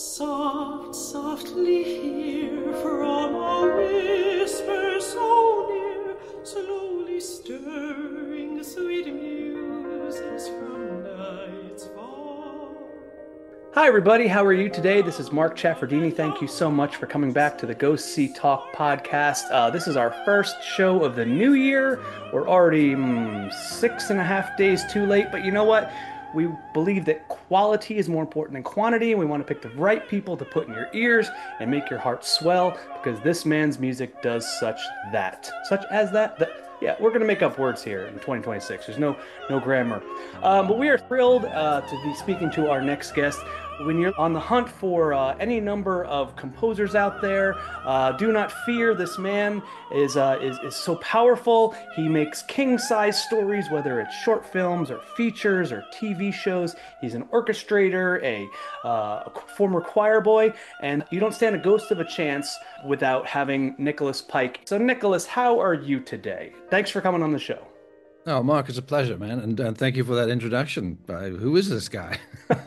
Soft, softly hear from a whisper so near, slowly stirring sweet muses from nights far. Hi, everybody. How are you today? This is Mark Chaffardini. Thank you so much for coming back to the Go See Talk podcast. This is our first show of the new year. We're already 6.5 days too late, but you know what? We believe that quality is more important than quantity, and we want to pick the right people to put in your ears and make your heart swell because this man's music does such that. Such as that? Yeah, we're going to make up words here in 2026. There's no grammar. But we are thrilled to be speaking to our next guest. When you're on the hunt for any number of composers out there, do not fear. This man is so powerful. He makes king-size stories, whether it's short films or features or TV shows. He's an orchestrator, a former choir boy, and you don't stand a ghost of a chance without having Nicholas Pike. So, Nicholas, how are you today? Thanks for coming on the show. Oh, Mark, it's a pleasure, man, and thank you for that introduction. Who is this guy?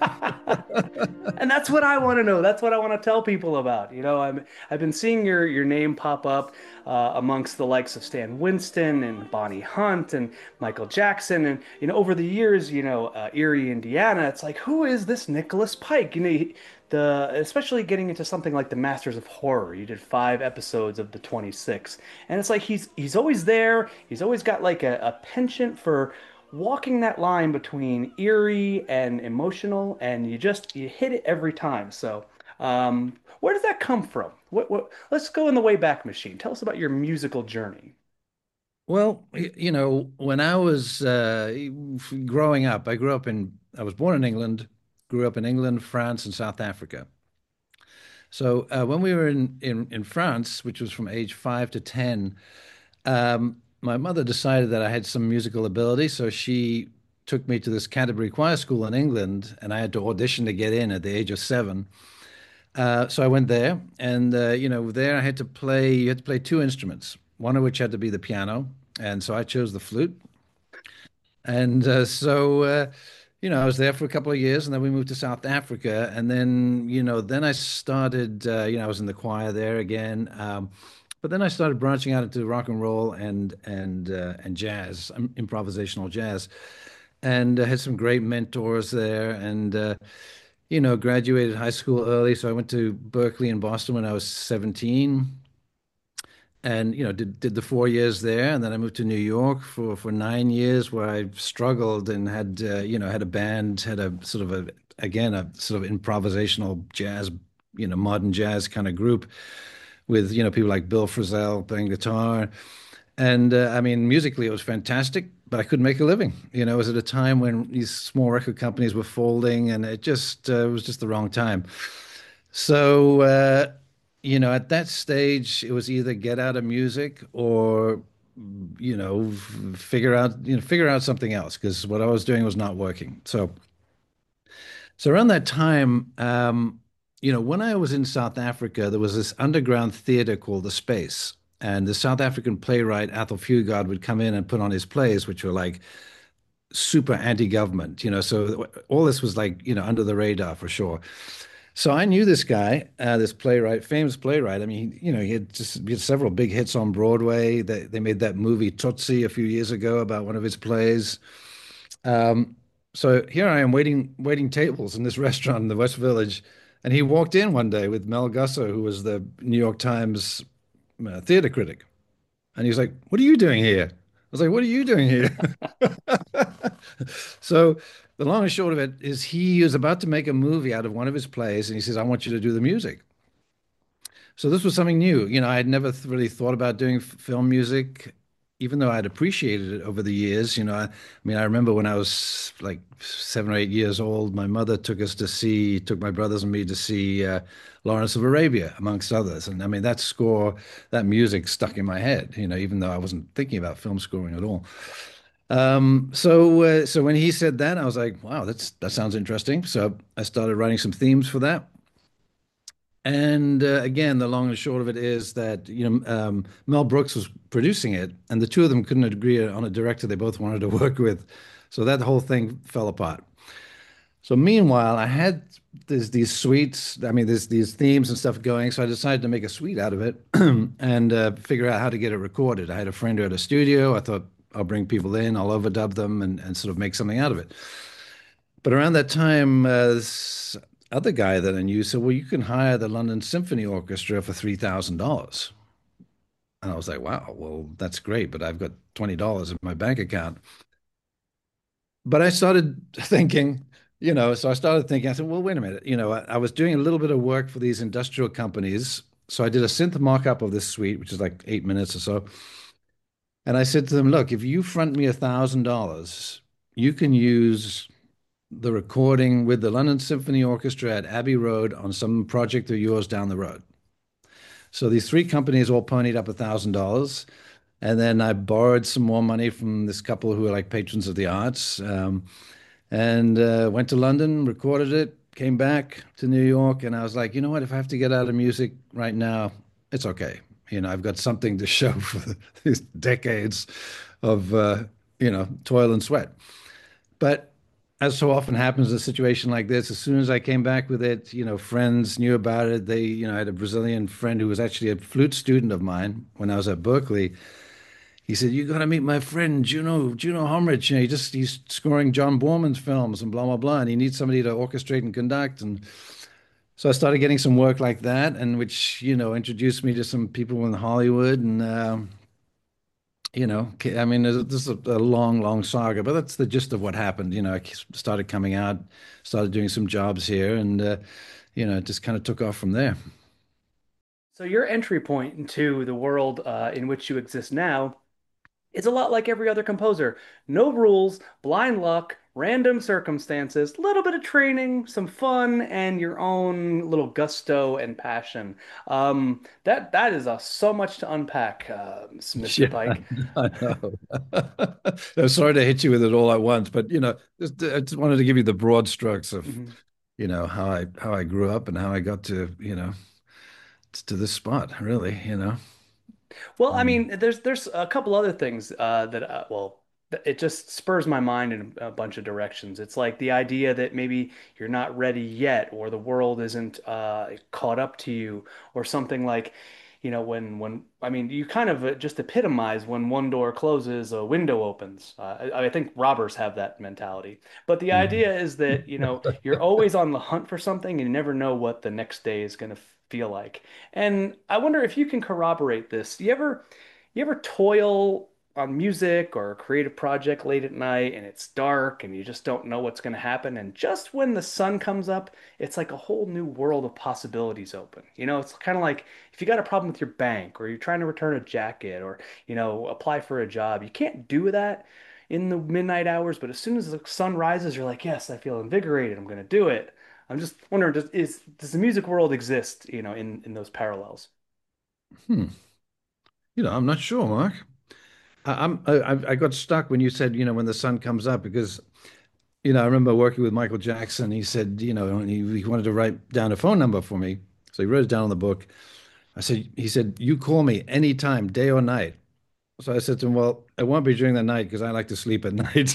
And that's what I want to know. That's what I want to tell people about. I've been seeing your name pop up amongst the likes of Stan Winston and Bonnie Hunt and Michael Jackson, and over the years, Erie, Indiana. It's like, who is this Nicholas Pike? The especially getting into something like the Masters of Horror. You did 5 episodes of the 26, and it's like he's always there. He's always got like a penchant for walking that line between eerie and emotional, and you hit it every time. So, where does that come from? Let's go in the Wayback Machine. Tell us about your musical journey. Well, when I was growing up, I was born in England, grew up in England, France, and South Africa. So when we were in France, which was from age 5 to 10, my mother decided that I had some musical ability, so she took me to this Canterbury Choir School in England, and I had to audition to get in at the age of 7. So I went there, and there you had to play two instruments, one of which had to be the piano, and so I chose the flute. And I was there for a couple of years, and then we moved to South Africa, and then I started, I was in the choir there again, but then I started branching out into rock and roll and jazz, improvisational jazz, and had some great mentors there, and graduated high school early, so I went to Berkeley in Boston when I was 17, and did the 4 years there, and then I moved to New York for 9 years, where I struggled and had had a band, had a sort of a sort of improvisational jazz, modern jazz kind of group with people like Bill Frisell playing guitar, and I mean musically it was fantastic, but I couldn't make a living. It was at a time when these small record companies were folding, and it was just the wrong time. So, at that stage, it was either get out of music or, figure out something else because what I was doing was not working. So around that time, when I was in South Africa, there was this underground theater called The Space. And the South African playwright Athol Fugard would come in and put on his plays, which were like super anti-government, So all this was like, under the radar for sure. So I knew this guy, this playwright, famous playwright. I mean, he had several big hits on Broadway. They made that movie Tootsie a few years ago about one of his plays. So here I am waiting tables in this restaurant in the West Village, and he walked in one day with Mel Gusser, who was the New York Times theater critic, and he was like, "What are you doing here?" I was like, "What are you doing here?" So the long and short of it is he was about to make a movie out of one of his plays, and he says, "I want you to do the music." So this was something new. I had never really thought about doing film music, even though I'd appreciated it over the years. I mean, I remember when I was like 7 or 8 years old, my mother took my brothers and me to see Lawrence of Arabia, amongst others. And I mean, that music stuck in my head, even though I wasn't thinking about film scoring at all. So when he said that, I was like, wow, that sounds interesting. So I started writing some themes for that. And again, the long and short of it is that Mel Brooks was producing it, and the two of them couldn't agree on a director they both wanted to work with, so that whole thing fell apart. So meanwhile, I had these suites. I mean, there's these themes and stuff going. So I decided to make a suite out of it and figure out how to get it recorded. I had a friend who had a studio. I thought I'll bring people in, I'll overdub them, and sort of make something out of it. But around that time, this other guy that I knew said, "Well, you can hire the London Symphony Orchestra for $3,000." And I was like, "Wow, well, that's great, but I've got $20 in my bank account." But I started thinking, so I started thinking, I said, well, wait a minute. I was doing a little bit of work for these industrial companies. So I did a synth markup of this suite, which is like 8 minutes or so. And I said to them, look, if you front me $1,000, you can use the recording with the London Symphony Orchestra at Abbey Road on some project of yours down the road. So these three companies all ponied up $1,000. And then I borrowed some more money from this couple who are like patrons of the arts. And went to London, recorded it, came back to New York, and I was like, you know what? If I have to get out of music right now, it's okay. I've got something to show for these decades of toil and sweat. But as so often happens in a situation like this, as soon as I came back with it, friends knew about it. I had a Brazilian friend who was actually a flute student of mine when I was at Berkeley. He said, "You got to meet my friend Juno Homrich. He's scoring John Borman's films and blah blah blah, and he needs somebody to orchestrate and conduct." And so I started getting some work like that, and which introduced me to some people in Hollywood, and I mean, this is a long, long saga, but that's the gist of what happened. I started coming out, started doing some jobs here, and it just kind of took off from there. So your entry point into the world in which you exist now is a lot like every other composer. No rules, blind luck, random circumstances, little bit of training, some fun, and your own little gusto and passion. That is so much to unpack, Mr. Yeah, Pike. I know. I'm sorry to hit you with it all at once, but I just wanted to give you the broad strokes of, Mhm. how I grew up and how I got to, to this spot, really. Well, I Um, mean, there's a couple other things it just spurs my mind in a bunch of directions. It's like the idea that maybe you're not ready yet, or the world isn't caught up to you, or something like, when I mean, you kind of just epitomize when one door closes, a window opens. I think robbers have that mentality. But the mhm. idea is that, you're always on the hunt for something, and you never know what the next day is going to feel like. And I wonder if you can corroborate this. You ever toil on music or a creative project late at night and it's dark and you just don't know what's going to happen, and just when the sun comes up, it's like a whole new world of possibilities open. It's kind of like if you got a problem with your bank, or you're trying to return a jacket, or apply for a job. You can't do that in the midnight hours, but as soon as the sun rises, you're like, yes, I feel invigorated. I'm going to do it. I'm just wondering, does the music world exist, in those parallels? Hmm. I'm not sure, Mark. I got stuck when you said, when the sun comes up, because, I remember working with Michael Jackson. He said, and he wanted to write down a phone number for me. So he wrote it down on the book. He said, you call me anytime, day or night. So I said to him, well, it won't be during the night because I like to sleep at night.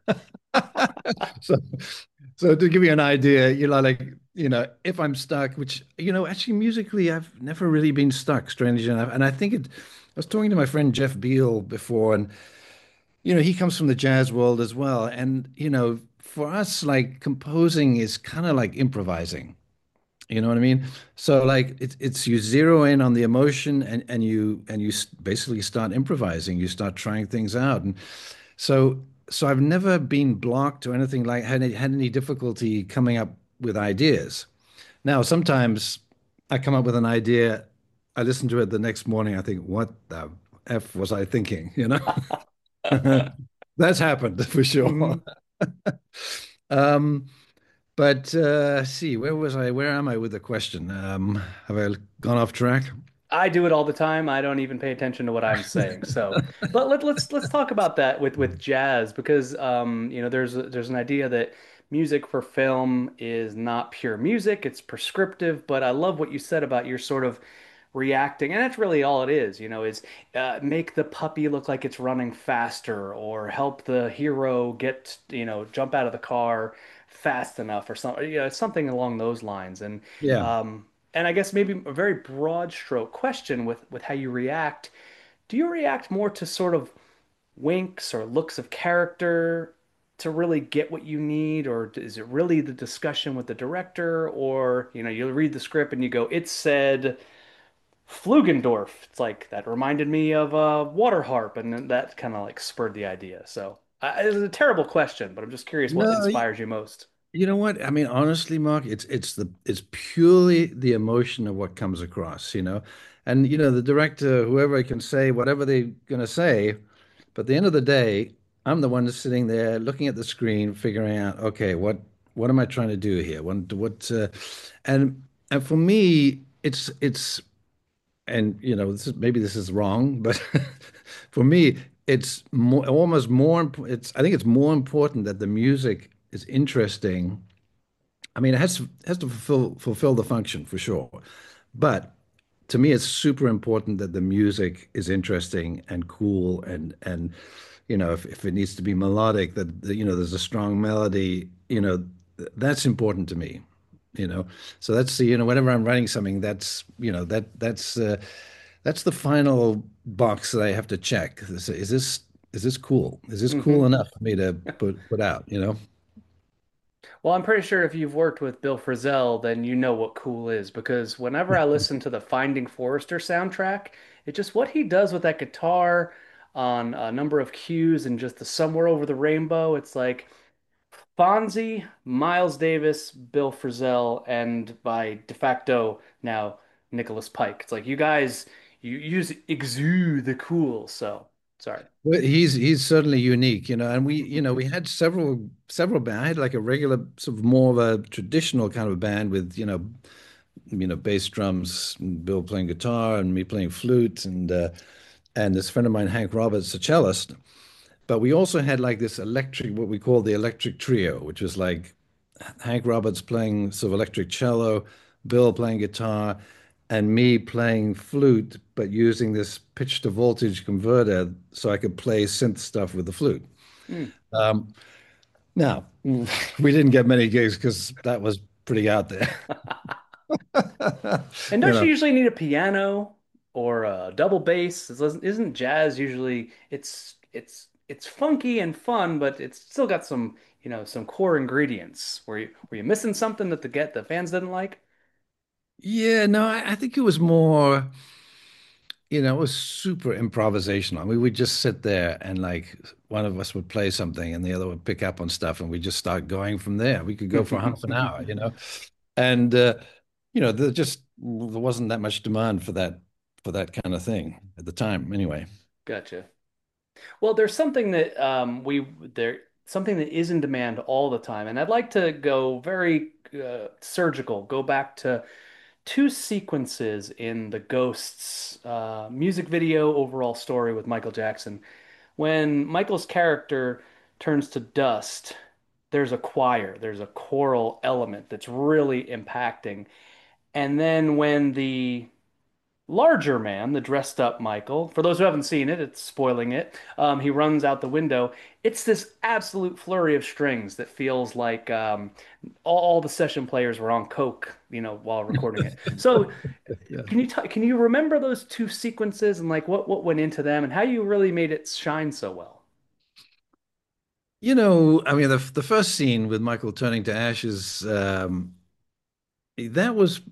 So, so to give you an idea, like, if I'm stuck, which, actually musically, I've never really been stuck, strangely enough. And I think I was talking to my friend Jeff Beal before, and, he comes from the jazz world as well. And, for us, like composing is kind of like improvising. You know what I mean? So like it's you zero in on the emotion, and you basically start improvising. You start trying things out, and so I've never been blocked or anything like had any difficulty coming up with ideas. Now sometimes I come up with an idea, I listen to it the next morning, I think, what the F was I thinking? That's happened for sure. Mhm. Um, but see, where was I? Where am I with the question? Have I gone off track? I do it all the time. I don't even pay attention to what I'm saying. So, but let's talk about that with jazz, because there's an idea that music for film is not pure music, it's prescriptive. But I love what you said about your sort of reacting, and that's really all it is. Is make the puppy look like it's running faster, or help the hero get jump out of the car fast enough or something, something along those lines. Yeah. Um, and I guess maybe a very broad stroke question with how you react. Do you react more to sort of winks or looks of character to really get what you need, or is it really the discussion with the director, or you read the script and you go, it said Flugendorf. It's like that reminded me of Waterharp, and then that kind of like spurred the idea. So it's a terrible question, but I'm just curious what No, inspires you most. you know what? I mean, honestly, Mark, it's purely the emotion of what comes across, you know. And the director, whoever can say whatever they're gonna say, but at the end of the day, I'm the one that's sitting there looking at the screen, figuring out, okay, what am I trying to do here? And and for me, it's and maybe this is wrong, but for me, it's more almost more. It's I think it's more important that the music is interesting. I mean, it has to fulfill the function for sure, but to me, it's super important that the music is interesting and cool, and if it needs to be melodic, that there's a strong melody. That's important to me. So whenever I'm writing something, that's the final box that I have to check. Is this cool? Is this cool Hmm. enough for me to put out? Well, I'm pretty sure if you've worked with Bill Frisell, then you know what cool is because whenever I listen to the Finding Forrester soundtrack, it's just what he does with that guitar on a number of cues and just the Somewhere Over the Rainbow. It's like Fonzie, Miles Davis, Bill Frisell, and by de facto now Nicholas Pike. It's like you guys, you just exude the cool. So sorry. Well, he's certainly unique, and we had several band. I had like a regular sort of more of a traditional kind of band with bass drums, and Bill playing guitar, and me playing flute, and this friend of mine, Hank Roberts, a cellist. But we also had like this electric, what we call the electric trio, which was like Hank Roberts playing sort of electric cello, Bill playing guitar, and me playing flute, but using this pitch to voltage converter so I could play synth stuff with the flute. Hmm. Um, Now, we didn't get many gigs because that was pretty out there. And You don't you know, usually need a piano or a double bass? Isn't jazz usually it's funky and fun, but it's still got some, some core ingredients. Were you missing something that the fans didn't like? yeah, no, I think it was more. It was super improvisational. I mean, we'd just sit there and like one of us would play something and the other would pick up on stuff and we just start going from there. We could go for half an hour. And there wasn't that much demand for that kind of thing at the time anyway. Gotcha. Well, there's something that something that is in demand all the time, and I'd like to go very surgical, go back to two sequences in the Ghosts music video overall story with Michael Jackson. When Michael's character turns to dust, there's a choir, there's a choral element that's really impacting. And then when the larger man, the dressed up Michael, for those who haven't seen it, it's spoiling it. He runs out the window. It's this absolute flurry of strings that feels like all the session players were on coke, while recording it. So, Yeah. can you remember those two sequences and like what went into them and how you really made it shine so well? I mean, the first scene with Michael turning to ashes, that was,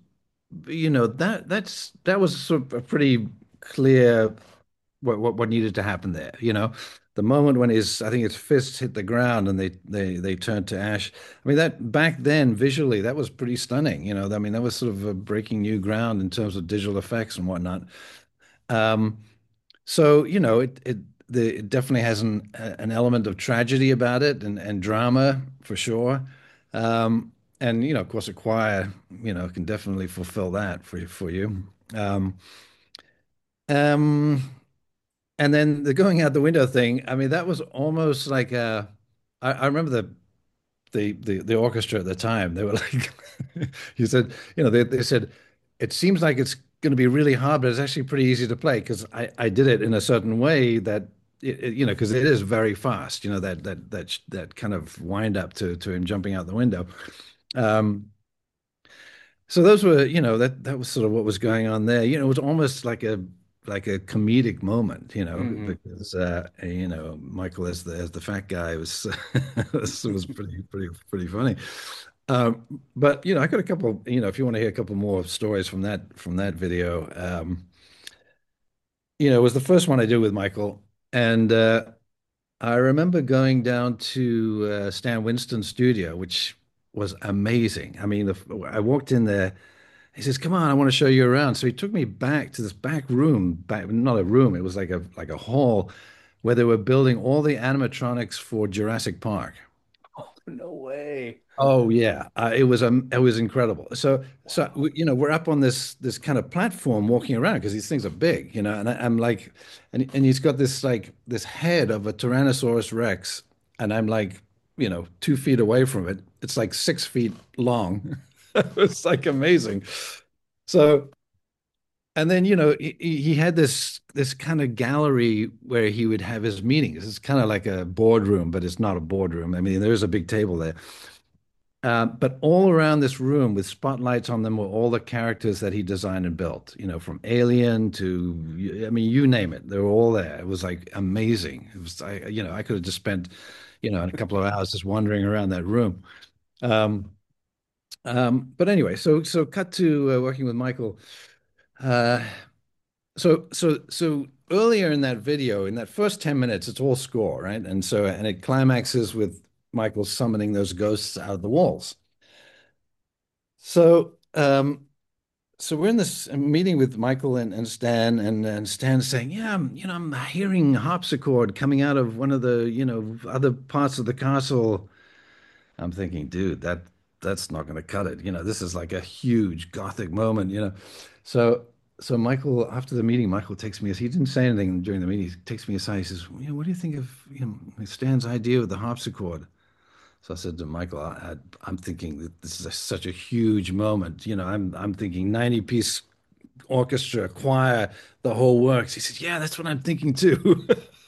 that was sort of a pretty clear what needed to happen there. The moment when I think his fists hit the ground and they turned to ash. I mean, that back then visually that was pretty stunning. I mean, that was sort of a breaking new ground in terms of digital effects and whatnot. Um, so it definitely has an element of tragedy about it and drama for sure. And of course, a choir can definitely fulfill that for you. Um, um, and then the going out the window thing. I mean, that was almost like I remember the orchestra at the time. They were like, you said, they said, it seems like it's going to be really hard, but it's actually pretty easy to play because I did it in a certain way that because it is very fast, that kind of wind up to him jumping out the window. Um, so those were, that was sort of what was going on there. It was almost like a comedic moment, Hmm. because Michael as the fat guy was was pretty funny. But I got a couple, if you want to hear a couple more stories from that video, it was the first one I did with Michael, and I remember going down to Stan Winston's studio, which was amazing. I mean, I walked in there. He says, "Come on, I want to show you around." So he took me back to this back room, not a room, it was like a hall where they were building all the animatronics for Jurassic Park. No way. Oh yeah, it was incredible. Wow. We're up on this kind of platform walking around because these things are big, and I'm like, and he's got this head of a Tyrannosaurus Rex, and I'm like, 2 feet away from it. It's like 6 feet long. It's like amazing. So, and then he had this kind of gallery where he would have his meetings. It's kind of like a boardroom, but it's not a boardroom. I mean, there's a big table there. But all around this room with spotlights on them were all the characters that he designed and built, from Alien to, I mean, you name it. They were all there. It was like amazing. It was, I could have just spent, a couple of hours just wandering around that room. Um, but anyway, so cut to working with Michael. Uh, so earlier in that video, in that first 10 minutes, it's all score, right? And it climaxes with Michael summoning those ghosts out of the walls. So, so we're in this meeting with Michael and Stan, and Stan's saying, "Yeah, I'm hearing harpsichord coming out of one of the, other parts of the castle." I'm thinking, dude, that's not going to cut it. This is like a huge gothic moment, So, so Michael, after the meeting, Michael takes me. He didn't say anything during the meeting. He takes me aside. He says, "What do you think of, Stan's idea of the harpsichord?" So I said to Michael, I'm thinking that this is such a huge moment. I'm thinking 90-piece orchestra, choir, the whole works. He said, "Yeah, that's what I'm thinking too."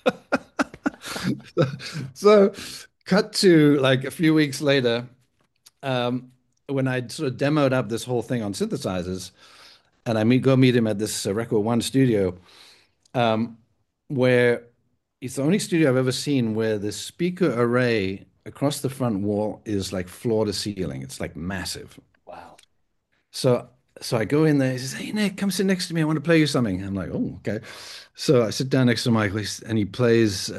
So, cut to like a few weeks later, um, when I sort of demoed up this whole thing on synthesizers, and go meet him at this Record One studio, um, where it's the only studio I've ever seen where the speaker array across the front wall is like floor to ceiling. It's like massive. Wow. So so I go in there. He says, "Hey Nick, come sit next to me. I want to play you something." I'm like, "Oh, okay." So I sit down next to Michael, and he plays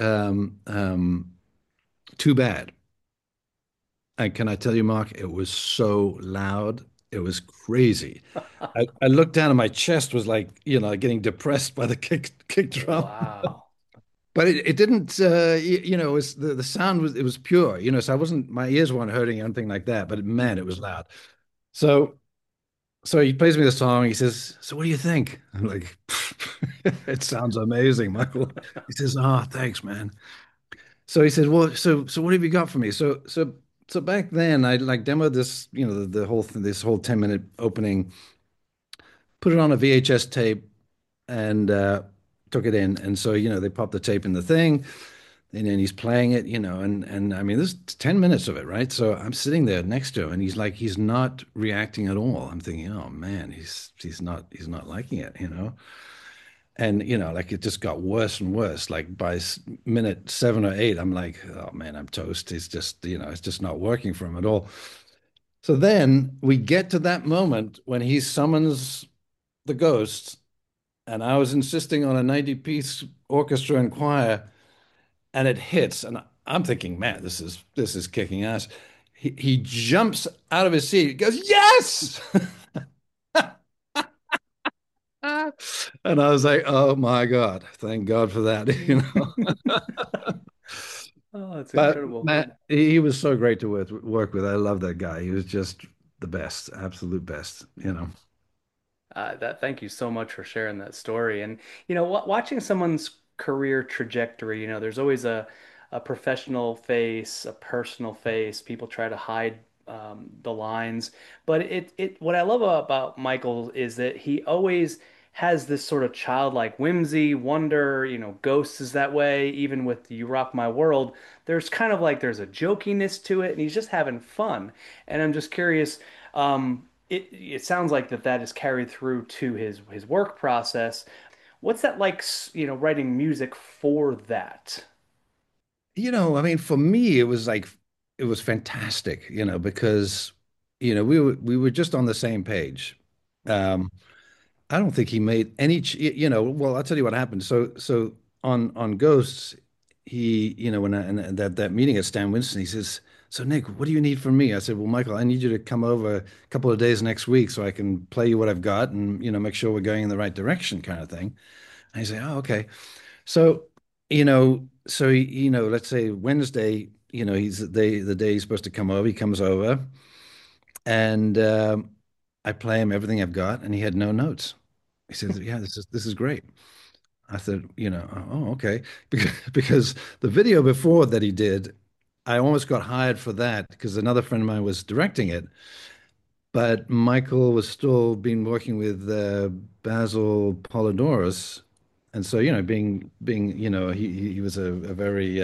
"Too Bad." And can I tell you, Mark, it was so loud. It was crazy. I looked down and my chest was like, getting depressed by the kick drum. Wow. But it didn't, it was the sound it was pure, so my ears weren't hurting or anything like that, but man, it was loud. So, so he plays me the song. He says, "So what do you think?" I'm like, "It sounds amazing, Michael." He says, "Oh, thanks, man." So he said, "Well, so what have you got for me?" So back then I like demoed this, the whole thing, this whole 10-minute opening, put it on a VHS tape and took it in. And so, they popped the tape in the thing. And then he's playing it, and I mean, there's 10 minutes of it, right? So I'm sitting there next to him, and he's not reacting at all. I'm thinking, oh man, he's not liking it. And like it just got worse and worse. Like by minute 7 or 8, I'm like, oh man, I'm toast. It's just not working for him at all. So then we get to that moment when he summons the ghosts, and I was insisting on a 90-piece orchestra and choir, and it hits, and I'm thinking, man, this is kicking ass. He jumps out of his seat. He goes, "Yes!" And I was like, "Oh my God, thank God for that." Oh, that's But incredible. Matt, he was so great to work with. I love that guy. He was just the best, absolute best. Thank you so much for sharing that story. And watching someone's career trajectory, there's always a professional face, a personal face. People try to hide the lines, but what I love about Michael is that he always has this sort of childlike whimsy, wonder, Ghosts is that way, even with You Rock My World. There's kind of like there's a jokiness to it, and he's just having fun. And I'm just curious, it sounds like that is carried through to his work process. What's that like, writing music for that? I mean, for me, it was like it was fantastic, because we were just on the same page. Um, I don't think he made any, well, I'll tell you what happened. So on Ghosts, when and that meeting at Stan Winston, he says, "So Nick, what do you need from me?" I said, "Well, Michael, I need you to come over a couple of days next week so I can play you what I've got and make sure we're going in the right direction, kind of thing." And he said, "Oh, okay." So, let's say Wednesday, he's the day he's supposed to come over. He comes over, and I play him everything I've got, and he had no notes. He said, "Yeah, this is great." I said, "Oh, okay," because the video before that he did, I almost got hired for that because another friend of mine was directing it, but Michael was still been working with Basil Polidorus, and so being he was a very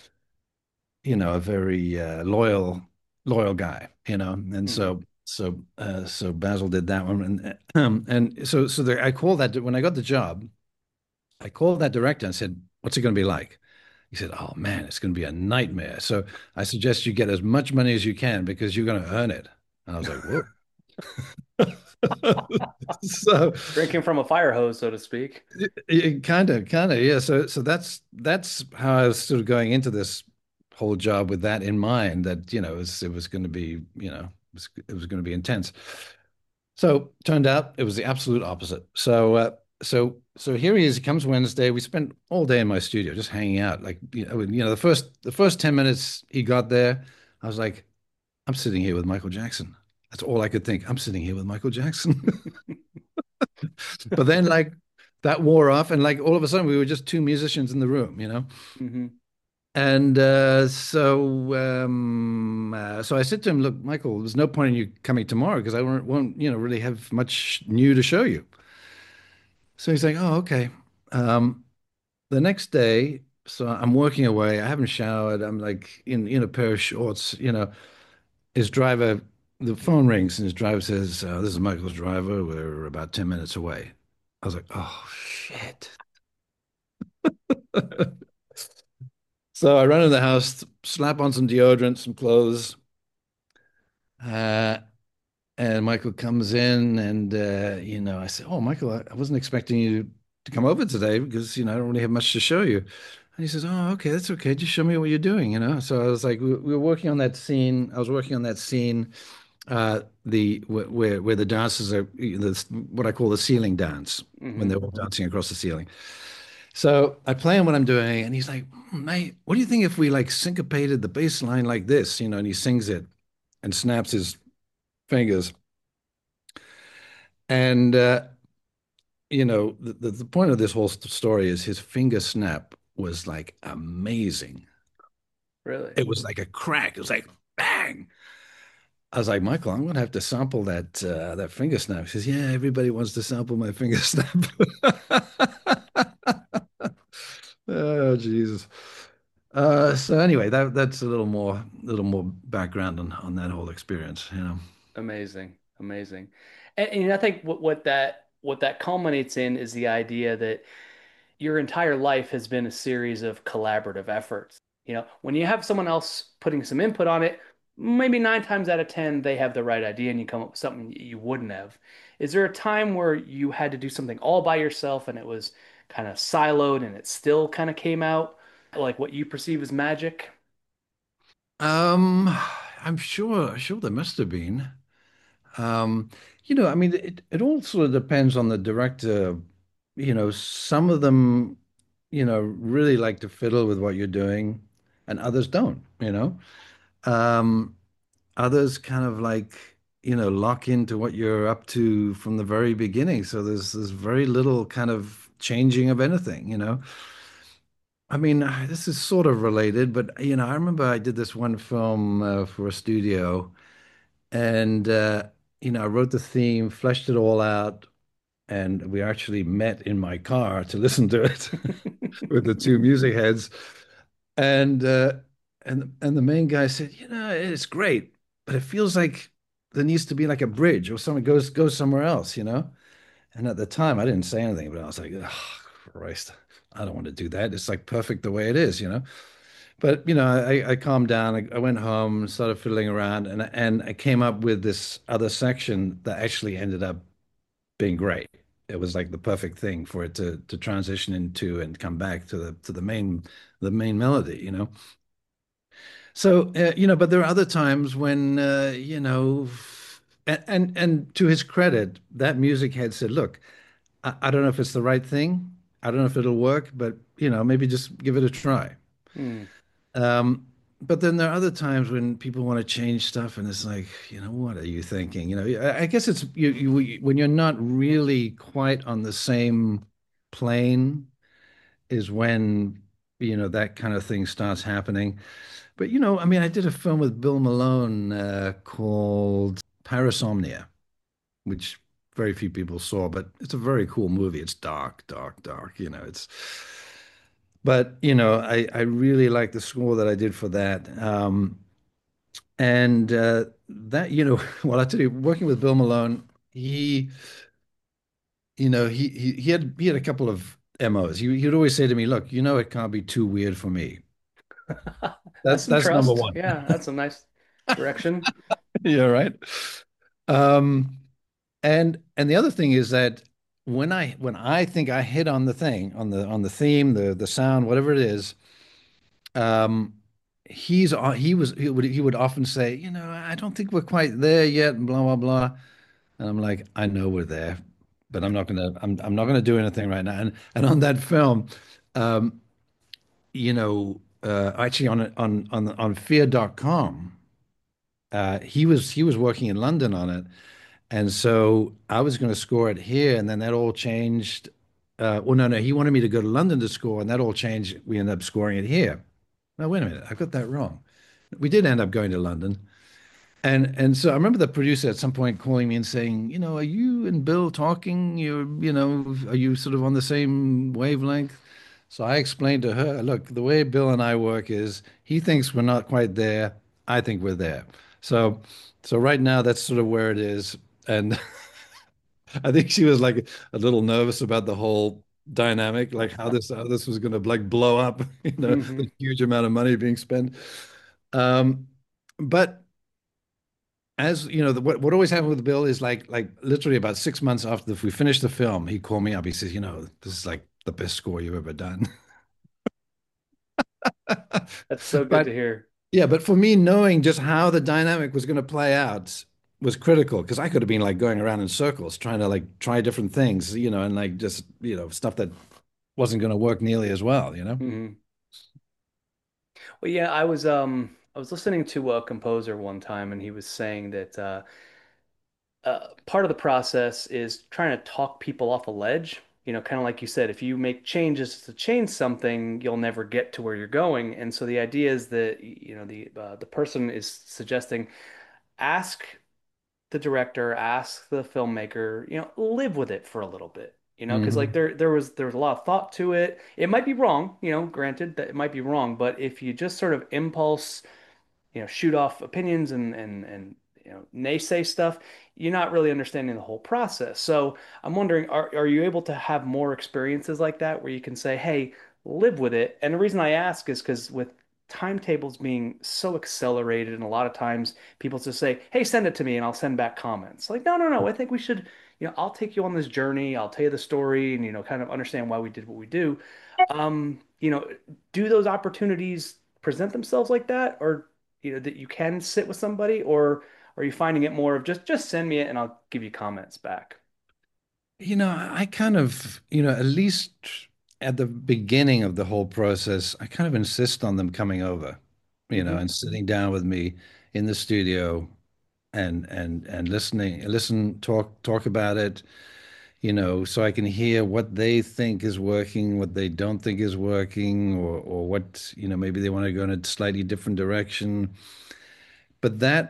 loyal guy, and Hmm. so Basil did that one, and I called that when I got the job. I called that director and said, "What's it going to be like?" He said, "Oh man, it's going to be a nightmare. So I suggest you get as much money as you can because you're going to earn it." And I was like, "Whoa." So Drinking from a fire hose, so to speak. kind of, yeah. So that's how I was sort of going into this whole job with that in mind. That it was going to be it was going to be intense. So turned out it was the absolute opposite. So here he is. He comes Wednesday. We spent all day in my studio just hanging out. Like the first 10 minutes he got there, I was like, I'm sitting here with Michael Jackson. That's all I could think. I'm sitting here with Michael Jackson. But then like that wore off, and like all of a sudden we were just two musicians in the room. Hmm. And so I said to him, "Look, Michael, there's no point in you coming tomorrow because I won't really have much new to show you." So he's like, "Oh, okay." Um, the next day, so I'm working away. I haven't showered. I'm like in a pair of shorts. His driver, the phone rings, and his driver says, "This is Michael's driver. We're about 10 minutes away." I was like, "Oh shit." So I run in the house, slap on some deodorant, some clothes, uh, and Michael comes in, and I said, "Oh, Michael, I wasn't expecting you to come over today because I don't really have much to show you." And he says, "Oh, okay, that's okay. Just show me what you're doing." So I was like, we were working on that scene. I was working on that scene, where the dancers are what I call the ceiling dance when Hmm. they're all dancing across the ceiling. So I play him what I'm doing, and he's like, "Mate, what do you think if we like syncopated the bass line like this?" And he sings it and snaps his fingers. And the point of this whole story is his finger snap was like amazing. Really? It was like a crack. It was like bang. I was like, "Michael, I'm gonna have to sample that finger snap." He says, "Yeah, everybody wants to sample my finger snap." Oh, Jesus. So anyway, that's a little more background on that whole experience. Amazing, amazing. And I think what that culminates in is the idea that your entire life has been a series of collaborative efforts. When you have someone else putting some input on it, maybe 9 times out of 10 they have the right idea and you come up with something you wouldn't have. Is there a time where you had to do something all by yourself and it was kind of siloed and it still kind of came out like what you perceive as magic? Um, I'm sure there must have been. Um, I mean, it all sort of depends on the director. Some of them, really like to fiddle with what you're doing, and others don't. Um, Others kind of like, lock into what you're up to from the very beginning. So there's very little kind of changing of anything. I mean, this is sort of related, but I remember I did this one film for a studio, and I wrote the theme, fleshed it all out, and we actually met in my car to listen to it with the two music heads. And and the main guy said, you know, it's great, but it feels like there needs to be like a bridge or someone goes somewhere else, you know? And at the time, I didn't say anything, but I was like, oh, Christ, I don't want to do that. It's like perfect the way it is, you know? But, you know, I calmed down. I went home, started fiddling around, and I came up with this other section that actually ended up being great. It was like the perfect thing for it to transition into and come back to the main melody, you know? So, you know, but there are other times when, you know, and to his credit, that music head said, "Look, I don't know if it's the right thing. I don't know if it'll work, but you know, maybe just give it a try." Hmm. Um, but then there are other times when people want to change stuff, and it's like, you know, what are you thinking? You know, I guess it's when you're not really quite on the same plane is when, you know, that kind of thing starts happening. But you know, I mean, I did a film with Bill Malone called Parasomnia, which very few people saw, but it's a very cool movie. It's dark, dark, dark. You know, it's. But you know, I really like the score that I did for that. And that you know, well, I tell you, working with Bill Malone, he you know he had a couple of MOs. He would always say to me, "Look, you know, it can't be too weird for me." That's some That's number trust. one. Yeah, that's a nice direction. Yeah, right. Um, and the other thing is that when I think I hit on the thing, on the theme, the sound, whatever it is, um, he would often say, you know, I don't think we're quite there yet, and blah blah blah. And I'm like, I know we're there, but I'm not gonna do anything right now. And on that film, um, you know, actually on Fear.com, he was working in London on it. And so I was going to score it here, and then that all changed. Well, no, he wanted me to go to London to score, and that all changed. We ended up scoring it here. No, wait a minute, I got that wrong. We did end up going to London, and so I remember the producer at some point calling me and saying, you know, are you and Bill talking? You know, are you sort of on the same wavelength? So I explained to her, look, the way Bill and I work is he thinks we're not quite there. I think we're there. So, so right now that's sort of where it is. And I think she was like a little nervous about the whole dynamic, like how this was going to like blow up, you know, Hmm. the huge amount of money being spent. Um, but as you know, what always happened with Bill is like literally about 6 months after we finished the film, he called me up. He says, you know, this is like the best score you've ever done. That's so good to But hear. yeah, but for me, knowing just how the dynamic was going to play out was critical because I could have been like going around in circles trying to like try different things, you know, and like just, you know, stuff that wasn't going to work nearly as well, you know? Hmm. Well, yeah, I was listening to a composer one time, and he was saying that part of the process is trying to talk people off a ledge. You know, kind of like you said, if you make changes to change something, you'll never get to where you're going. And so the idea is that, you know, the person is suggesting ask the director, ask the filmmaker, you know, live with it for a little bit. You know, because like Hmm. there was a lot of thought to it. It might be wrong, you know, granted that it might be wrong, but if you just sort of impulse, you know, shoot off opinions and you know, naysay stuff, you're not really understanding the whole process. So I'm wondering, are you able to have more experiences like that where you can say, hey, live with it? And the reason I ask is because with timetables being so accelerated, and a lot of times people just say, hey, send it to me and I'll send back comments. Like, no, no, no, I think we should, you know, I'll take you on this journey, I'll tell you the story and, you know, kind of understand why we did what we do. You know, do those opportunities present themselves like that? Or you know that you can sit with somebody, or are you finding it more of just send me it and I'll give you comments back? You know, I kind of, you know, at least at the beginning of the whole process, I kind of insist on them coming over, you know, Hmm. and sitting down with me in the studio and talk about it, you know, so I can hear what they think is working, what they don't think is working, or what, you know, maybe they want to go in a slightly different direction. But that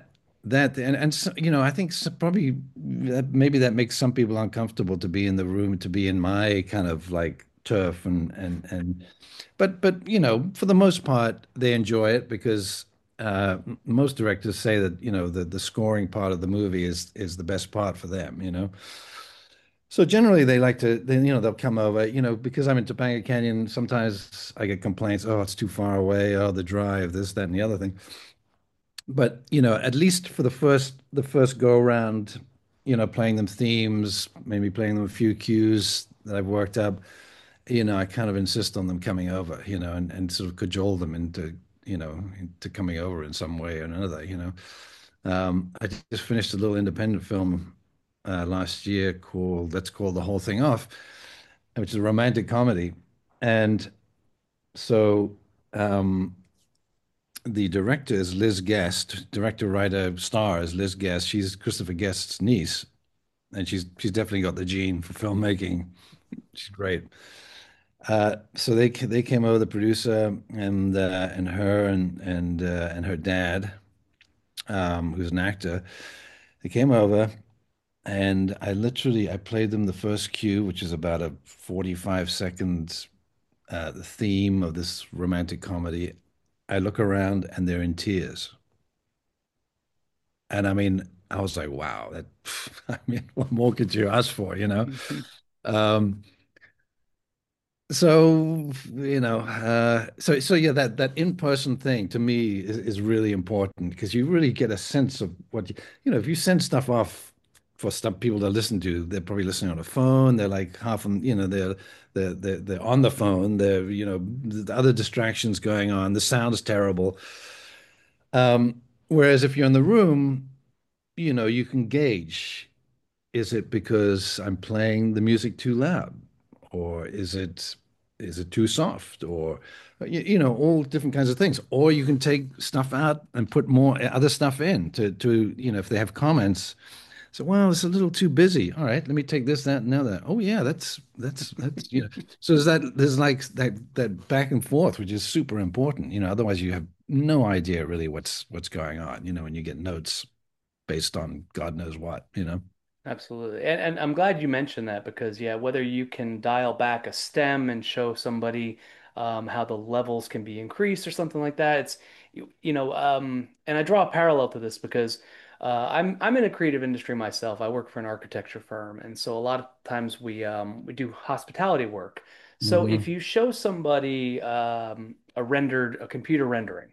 that and so, I think probably maybe that makes some people uncomfortable to be in the room, to be in my kind of like turf and but for the most part they enjoy it because most directors say that the scoring part of the movie is the best part for them. So generally they like to they'll come over, because I'm in Topanga Canyon. Sometimes I get complaints, oh, it's too far away, oh, the drive, this, that, and the other thing. But at least for the first go around, playing them themes, maybe playing them a few cues that I've worked up, I kind of insist on them coming over, and sort of cajole them into coming over in some way or another. I just finished a little independent film last year called The Whole Thing Off, which is a romantic comedy. And so the director is Liz Guest, director, writer, star is Liz Guest. She's Christopher Guest's niece, and she's definitely got the gene for filmmaking. She's great. So they came over, the producer and her and her dad, who's an actor. They came over, and I played them the first cue, which is about a 45 seconds the theme of this romantic comedy. I look around and they're in tears. And I mean, I was like, wow, that I mean, what more could you ask for? Um, so yeah, that in-person thing to me is really important because you really get a sense of what if you send stuff off for stuff people to listen to, they're probably listening on a phone. They're like half on, they're on the phone. The other distractions going on. The sound's terrible. Whereas if you're in the room, you can gauge, is it because I'm playing the music too loud? Or is it too soft? Or all different kinds of things. Or you can take stuff out and put more other stuff in to if they have comments. So, well, it's a little too busy. All right, let me take this, that, and the other. Oh yeah, that's. So there's like that back and forth, which is super important. Otherwise you have no idea really what's going on. When you get notes based on God knows what. Absolutely. And I'm glad you mentioned that because, yeah, whether you can dial back a stem and show somebody how the levels can be increased or something like that, and I draw a parallel to this because I'm in a creative industry myself. I work for an architecture firm, and so a lot of times we do hospitality work. So if Hmm. you show somebody a computer rendering,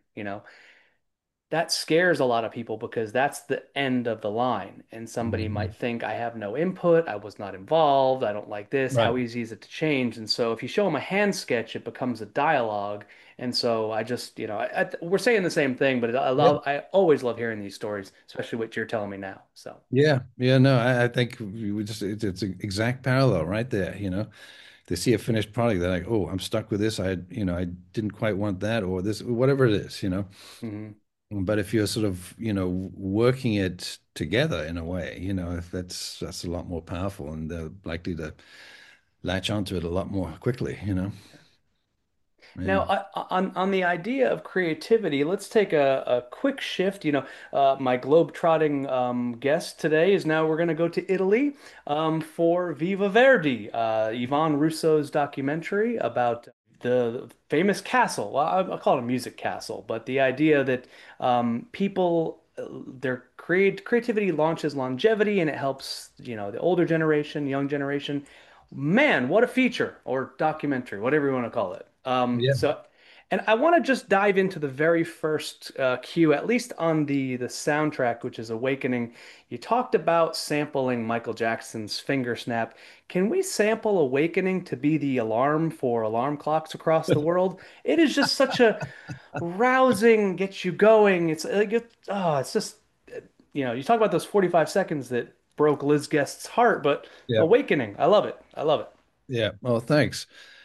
that scares a lot of people because that's the end of the line. And somebody might Hmm. think, I have no input, I was not involved, I don't like this. How Right. easy is it to change? And so if you show them a hand sketch, it becomes a dialogue. And so I just, we're saying the same thing, but I always love hearing these stories, especially what you're telling me now. So, Yeah, yeah, no, I think it's an exact parallel right there. They see a finished product, they're like, oh, I'm stuck with this. I didn't quite want that, or this, whatever it is. mhm. But if you're sort of, working it together in a way, if that's a lot more powerful, and they're likely to latch onto it a lot more quickly. Yeah. Now, on the idea of creativity, let's take a quick shift. My globe-trotting guest today is now we're going to go to Italy for Viva Verdi, Yvonne Russo's documentary about the famous castle. Well, I call it a music castle, but the idea that people their creativity launches longevity and it helps, the older generation, young generation. Man, what a feature or documentary, whatever you want to call it. Yeah. And I want to just dive into the very first cue, at least on the soundtrack, which is Awakening. You talked about sampling Michael Jackson's Finger Snap. Can we sample Awakening to be the alarm for alarm clocks across the world? It is just such a rousing, gets you going. It's like it's just you talk about those 45 seconds that broke Liz Guest's heart, but Yeah. Awakening, I love it. I love it. Yeah. Well, thanks.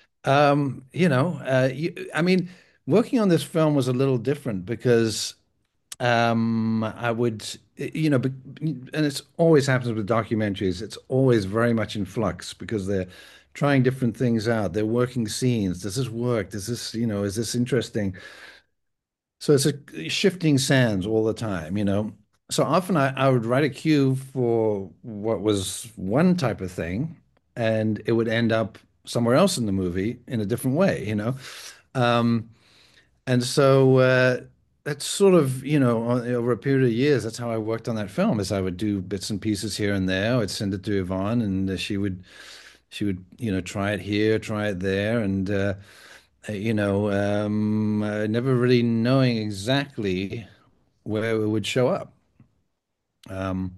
I mean, working on this film was a little different because I would, and it's always happens with documentaries. It's always very much in flux because they're trying different things out. They're working scenes. Does this work? Does this, is this interesting? So it's a shifting sands all the time. So often I would write a cue for what was one type of thing, and it would end up somewhere else in the movie in a different way, you know? Um, and so that's sort of, over a period of years, that's how I worked on that film, is I would do bits and pieces here and there. I'd send it to Yvonne, and she would, try it here, try it there, and never really knowing exactly where it would show up. Um,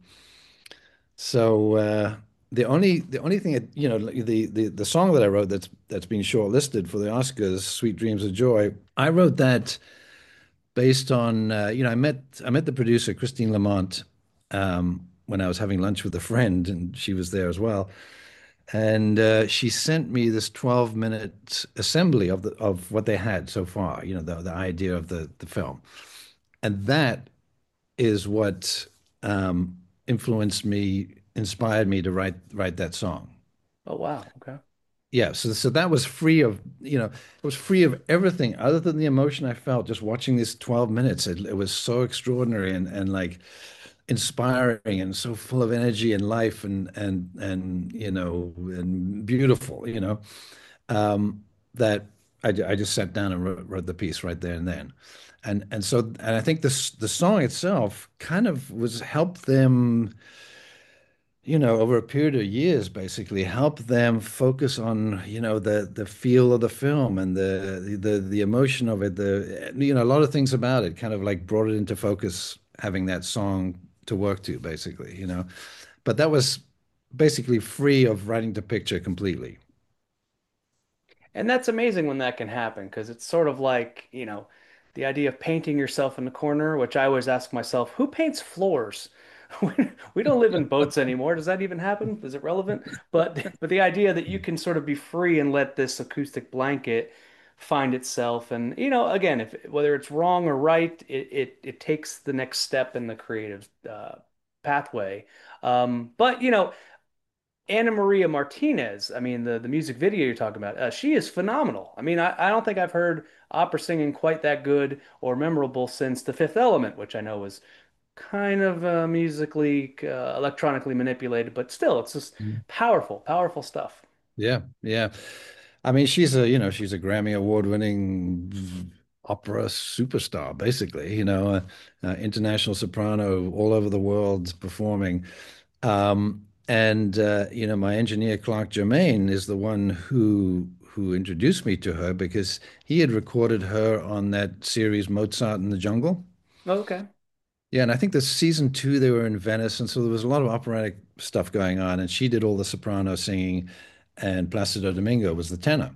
so the only thing that, the song that I wrote that's been shortlisted for the Oscars, "Sweet Dreams of Joy," I wrote that based on I met the producer Christine Lamont when I was having lunch with a friend, and she was there as well. And she sent me this 12-minute assembly of what they had so far, the idea of the film. And that is what influenced me, inspired me to write that song. Oh, wow. Okay. Yeah, so that was free of, it was free of everything other than the emotion I felt just watching this 12 minutes. It was so extraordinary and like inspiring and so full of energy and life and and beautiful, that I just sat down and wrote the piece right there and then. And I think the song itself kind of was helped them, over a period of years, basically help them focus on, the feel of the film and the emotion of it. A lot of things about it kind of like brought it into focus, having that song to work to, basically, But that was basically free of writing to picture completely. And that's amazing when that can happen because it's sort of like, the idea of painting yourself in the corner, which I always ask myself, who paints floors? We don't live in boats anymore. Does that even happen? Is it relevant? But the idea that you can sort of be free and let this acoustic blanket find itself, and again, if whether it's wrong or right, it takes the next step in the creative pathway. But Anna Maria Martinez, I mean, the music video you're talking about, she is phenomenal. I mean, I don't think I've heard opera singing quite that good or memorable since The Fifth Element, which I know was kind of musically, electronically manipulated, but still, it's just Mm. powerful, powerful stuff. Yeah, yeah. I mean, she's a Grammy award-winning opera superstar, basically, international soprano all over the world performing. And my engineer Clark Germain is the one who introduced me to her because he had recorded her on that series Mozart in the Jungle. Okay. Yeah, and I think the season two they were in Venice, and so there was a lot of operatic stuff going on, and she did all the soprano singing, and Placido Domingo was the tenor.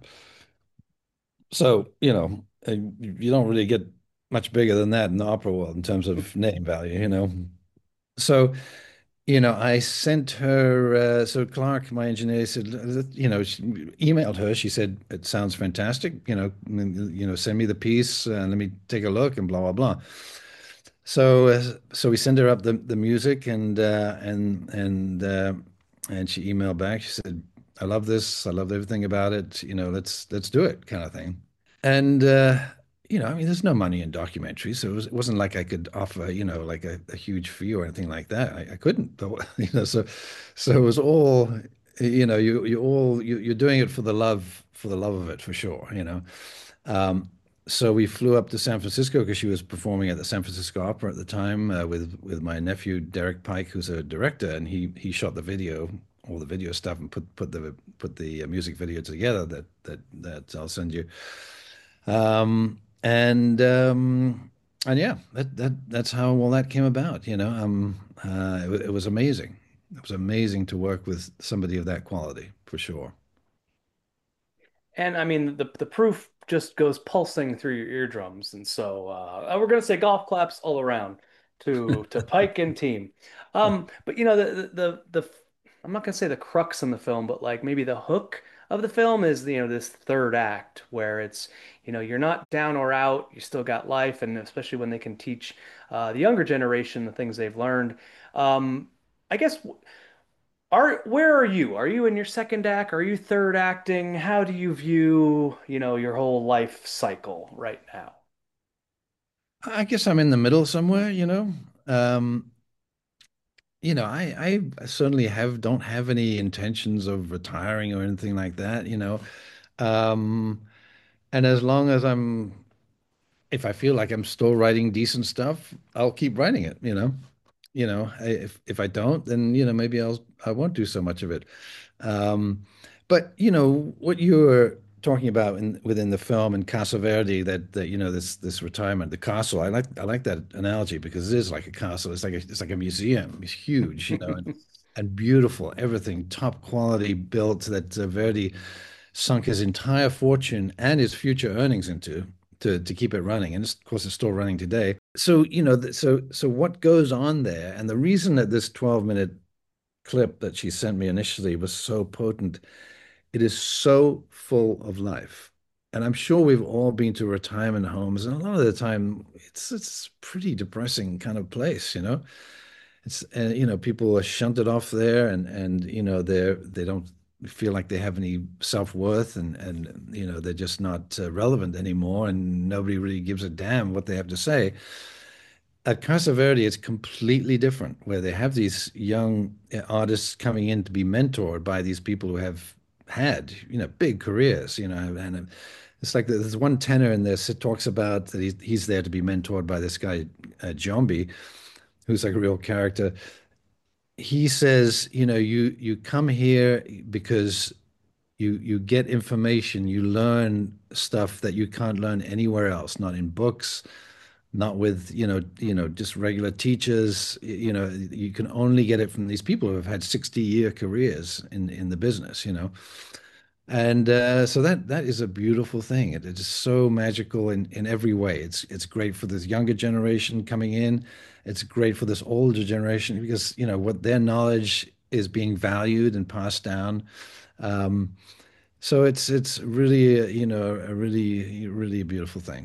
So, you don't really get much bigger than that in the opera world in terms of name value. So, I sent her, so Clark, my engineer, said, she emailed her. She said, it sounds fantastic. Send me the piece and let me take a look and blah, blah, blah. So we send her up the music and she emailed back. She said, I love this. I love everything about it. Let's do it, kind of thing. And I mean, there's no money in documentaries, so it wasn't like I could offer, like a huge fee or anything like that. I couldn't, though, so it was all, you're doing it for the love of it, for sure. Um, so we flew up to San Francisco because she was performing at the San Francisco Opera at the time with my nephew Derek Pike, who's a director, and he shot the video, all the video stuff, and put the music video together that I'll send you. Um, and yeah, that's how all that came about. It was amazing. It was amazing to work with somebody of that quality, for sure. And I mean, the proof just goes pulsing through your eardrums. And so we're going to say golf claps all around to Pike and team. But I'm not going to say the crux in the film, but like maybe the hook of the film is, this third act where it's, you're not down or out, you still got life. And especially when they can teach the younger generation the things they've learned. Um, I guess where are you? Are you in your second act? Are you third acting? How do you view, your whole life cycle right now? I guess I'm in the middle somewhere. I certainly don't have any intentions of retiring or anything like that, Um, and as long as if I feel like I'm still writing decent stuff, I'll keep writing it, if I don't, then, maybe I won't do so much of it. Um, but what you were talking about within the film in Casa Verde, that this retirement, the castle. I like that analogy because it is like a castle. It's like a museum. It's huge, and beautiful. Everything top quality built that Verdi sunk his entire fortune and his future earnings into to keep it running. And of course, it's still running today. So so what goes on there, and the reason that this 12-minute clip that she sent me initially was so potent. It is so full of life. And I'm sure we've all been to retirement homes, and a lot of the time it's pretty depressing kind of place, It's people are shunted off there, and they don't feel like they have any self-worth, and they're just not relevant anymore, and nobody really gives a damn what they have to say. At Casa Verde, it's completely different, where they have these young artists coming in to be mentored by these people who have had, big careers, and it's like there's one tenor in this that talks about that he's there to be mentored by this guy, Jombi, who's like a real character. He says, you come here because you get information, you learn stuff that you can't learn anywhere else, not in books, not with just regular teachers. You can only get it from these people who have had 60-year careers in the business, and so that is a beautiful thing. It is so magical in every way. It's great for this younger generation coming in. It's great for this older generation because what their knowledge is being valued and passed down. um, so it's really a really beautiful thing.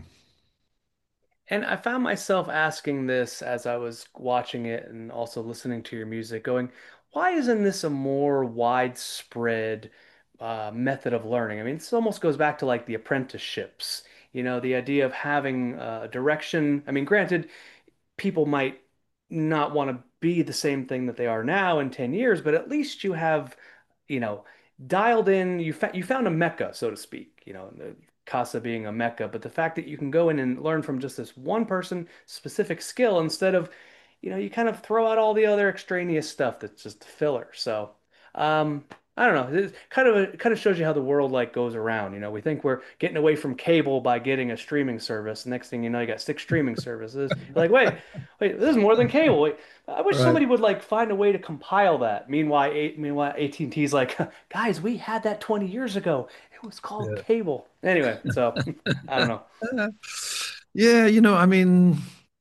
And I found myself asking this as I was watching it and also listening to your music, going, why isn't this a more widespread method of learning? I mean, this almost goes back to like the apprenticeships, the idea of having a direction. I mean, granted, people might not want to be the same thing that they are now in 10 years, but at least you have, you know, dialed in, you found a mecca, so to speak, the Casa being a mecca, but the fact that you can go in and learn from just this one person specific skill instead of, you kind of throw out all the other extraneous stuff that's just filler. So, um, I don't know. It kind of shows you how the world like goes around. We think we're getting away from cable by getting a streaming service. Next thing you know, you got six streaming services. You're like, wait, this is more than cable. Wait, I wish Right. somebody would like find a way to compile that. Meanwhile, AT&T's like, guys, we had that 20 years ago. It was called Yeah. cable. Anyway, so I don't know. Yeah, I mean,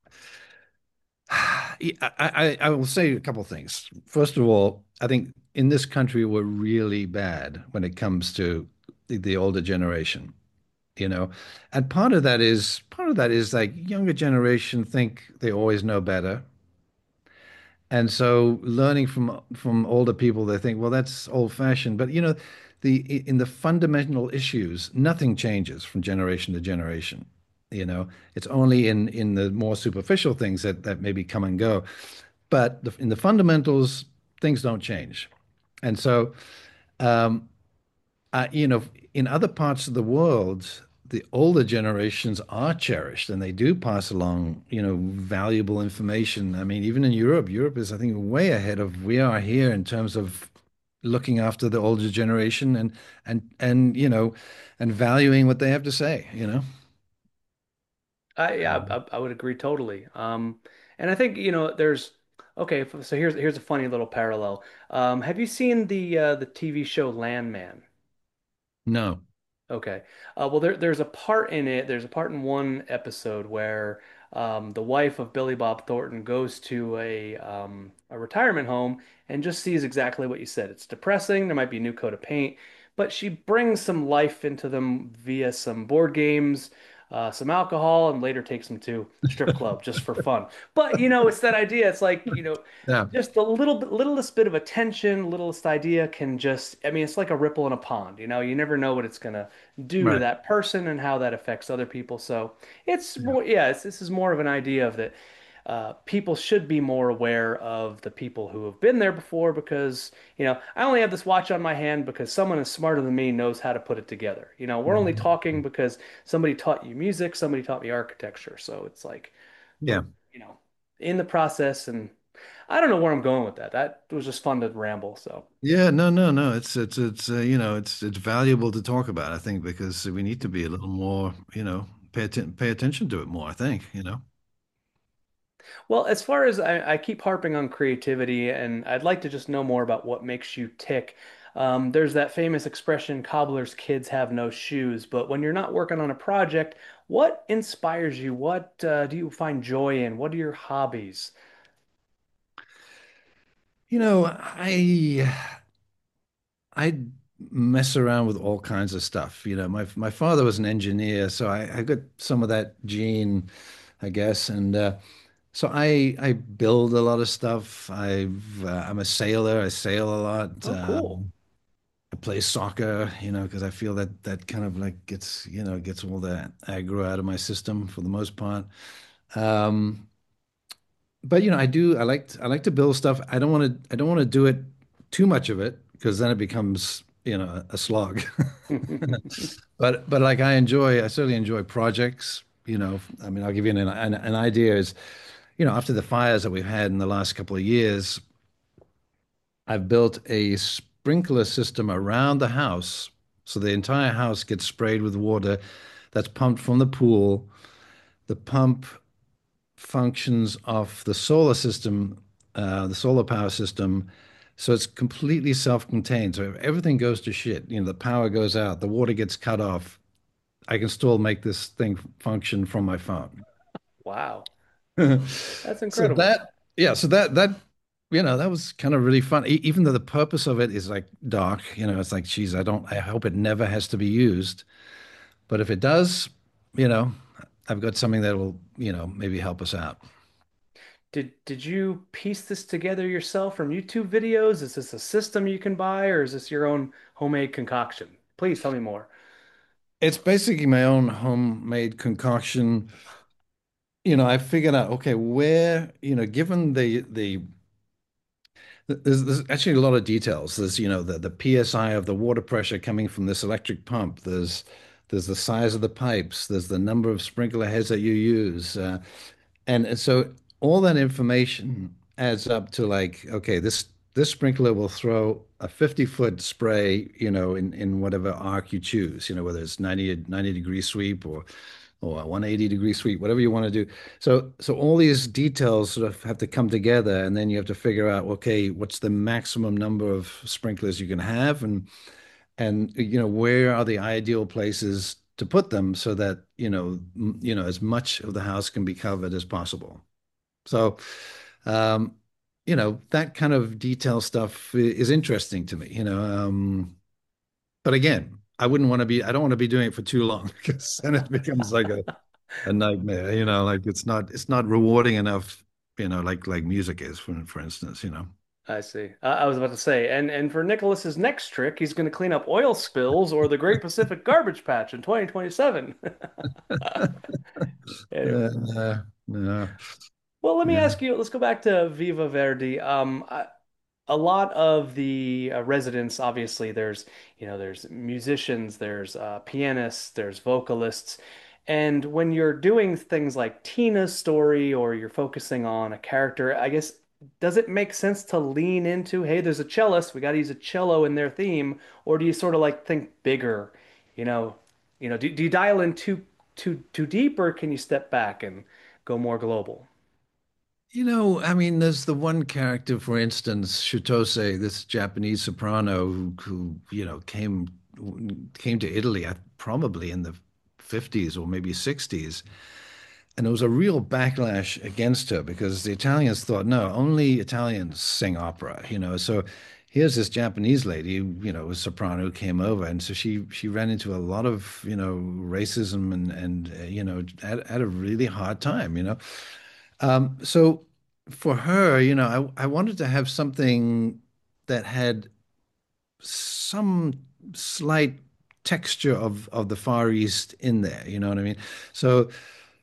I will say a couple of things. First of all, I think in this country we're really bad when it comes to the older generation, you know. And part of that is like younger generation think they always know better. And so learning from older people, they think, well, that's old fashioned. But in the fundamental issues, nothing changes from generation to generation. It's only in the more superficial things that maybe come and go. But in the fundamentals, things don't change. And so, um, in other parts of the world, the older generations are cherished and they do pass along, valuable information. I mean, even in Europe, Europe is, I think, way ahead of we are here in terms of looking after the older generation and valuing what they have to say. Yeah, I would agree totally. And I think, there's okay. So here's a funny little parallel. Have you seen the TV show Landman? No. Okay. Well, there's a part in it. There's a part in one episode where the wife of Billy Bob Thornton goes to a retirement home and just sees exactly what you said. It's depressing. There might be a new coat of paint, but she brings some life into them via some board games, some alcohol, and later takes them to the strip club just for fun. But it's that idea. It's like, Yeah. just a littlest bit of attention, littlest idea can just, I mean, it's like a ripple in a pond. You never know what it's gonna do to Right. that person and how that affects other people. So it's more, yeah, this is more of an idea of that. people should be more aware of the people who have been there before because, I only have this watch on my hand because someone is smarter than me knows how to put it together. We're only talking because somebody taught you music, somebody taught me architecture. So it's like we're, Yeah. you know, in the process, and I don't know where I'm going with that. That was just fun to ramble. So. Yeah, no, no, no. It's you know, it's valuable to talk about, I think, because we need to be a little more, pay attention to it more, I think. Well, as far as I keep harping on creativity, and I'd like to just know more about what makes you tick. There's that famous expression, cobbler's kids have no shoes. But when you're not working on a project, what inspires you? What do you find joy in? What are your hobbies? You know, I mess around with all kinds of stuff. My father was an engineer, so I got some of that gene, I guess. And so I build a lot of stuff. I'm a sailor. I sail a lot. Oh, cool. I play soccer, because I feel that that kind of like gets all the aggro out of my system for the most part. Um, but I like to build stuff. I don't want to do it too much of it because then it becomes a slog. But like I certainly enjoy projects. I mean, I'll give you an idea is, after the fires that we've had in the last couple of years, I've built a sprinkler system around the house. So the entire house gets sprayed with water that's pumped from the pool. The pump functions off the solar system, the solar power system. So it's completely self-contained. So if everything goes to shit, the power goes out, the water gets cut off, I can still make this thing function from my phone. Wow, that's So incredible. that, yeah, so that was kind of really fun. Even though the purpose of it is like dark, it's like, geez, I hope it never has to be used. But if it does, you know, I've got something that will, maybe help us out. Did you piece this together yourself from YouTube videos? Is this a system you can buy, or is this your own homemade concoction? Please tell me more. It's basically my own homemade concoction. I figured out, okay, where, given there's actually a lot of details. There's, the PSI of the water pressure coming from this electric pump. There's the size of the pipes. There's the number of sprinkler heads that you use. And so all that information adds up to like, okay, this sprinkler will throw a 50-foot spray, in whatever arc you choose, whether it's 90 degree sweep or a 180-degree sweep, whatever you want to do. So all these details sort of have to come together, and then you have to figure out, okay, what's the maximum number of sprinklers you can have, and where are the ideal places to put them so that as much of the house can be covered as possible. So um, that kind of detail stuff is interesting to me. But again, I don't want to be doing it for too long because then it becomes like a nightmare. Like it's not rewarding enough. Like music is, for instance. I see. I was about to say, and for Nicholas's next trick, he's going to clean up oil spills or the Great Pacific Garbage Patch in 2027. Anyway. No, Well, let me yeah. ask you, let's go back to Viva Verdi. A lot of the residents, obviously, there's musicians, there's pianists, there's vocalists, and when you're doing things like Tina's story or you're focusing on a character, I guess, does it make sense to lean into, hey, there's a cellist, we got to use a cello in their theme, or do you sort of like think bigger, you know, do you dial in too deep, or can you step back and go more global? I mean, there's the one character, for instance, Shutose, this Japanese soprano who came to Italy probably in the 50s or maybe 60s. And there was a real backlash against her because the Italians thought, no, only Italians sing opera. So here's this Japanese lady, a soprano who came over, and so she ran into a lot of, racism and had a really hard time. So for her, I wanted to have something that had some slight texture of the Far East in there. You know what I mean? So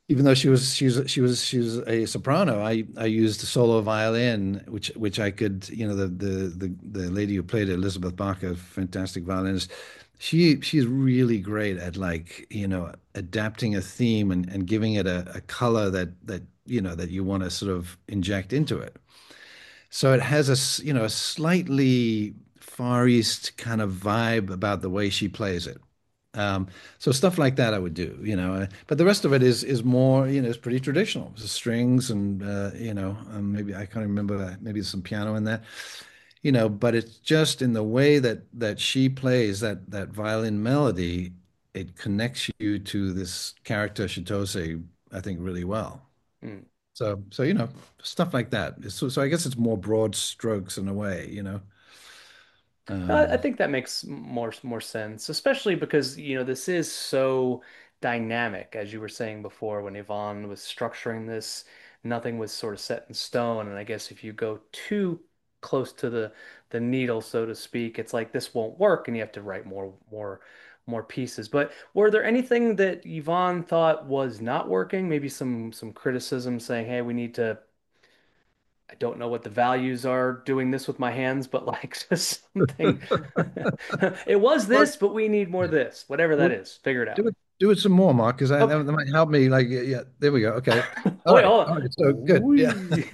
even though she was a soprano, I used a solo violin, which I could, the lady who played it, Elizabeth Barker, fantastic violinist. She's really great at like, adapting a theme and giving it a color that you want to sort of inject into it. So it has a slightly Far East kind of vibe about the way she plays it. Um, so stuff like that I would do. But the rest of it is more, it's pretty traditional. It's strings and maybe I can't remember maybe some piano in there, but it's just in the way that she plays that violin melody, it connects you to this character Chitose, I think, really well. Mm. So stuff like that. So I guess it's more broad strokes in a way. I Um, think that makes more sense, especially because, this is so dynamic, as you were saying before, when Yvonne was structuring this, nothing was sort of set in stone. And I guess if you go too close to the needle, so to speak, it's like this won't work, and you have to write more pieces. But were there anything that Yvonne thought was not working? Maybe some criticism saying, "Hey, we need to." I don't know what the values are doing this with my hands, but like just something. It was well, this, but we need more this, whatever that well, is. Figure it do out. it, do it some more, Mark, because that, Okay. that might help me. Like, yeah, yeah, there we go. Okay. Oh, All wait, right. hold All on. right. So good. Yeah. Whee!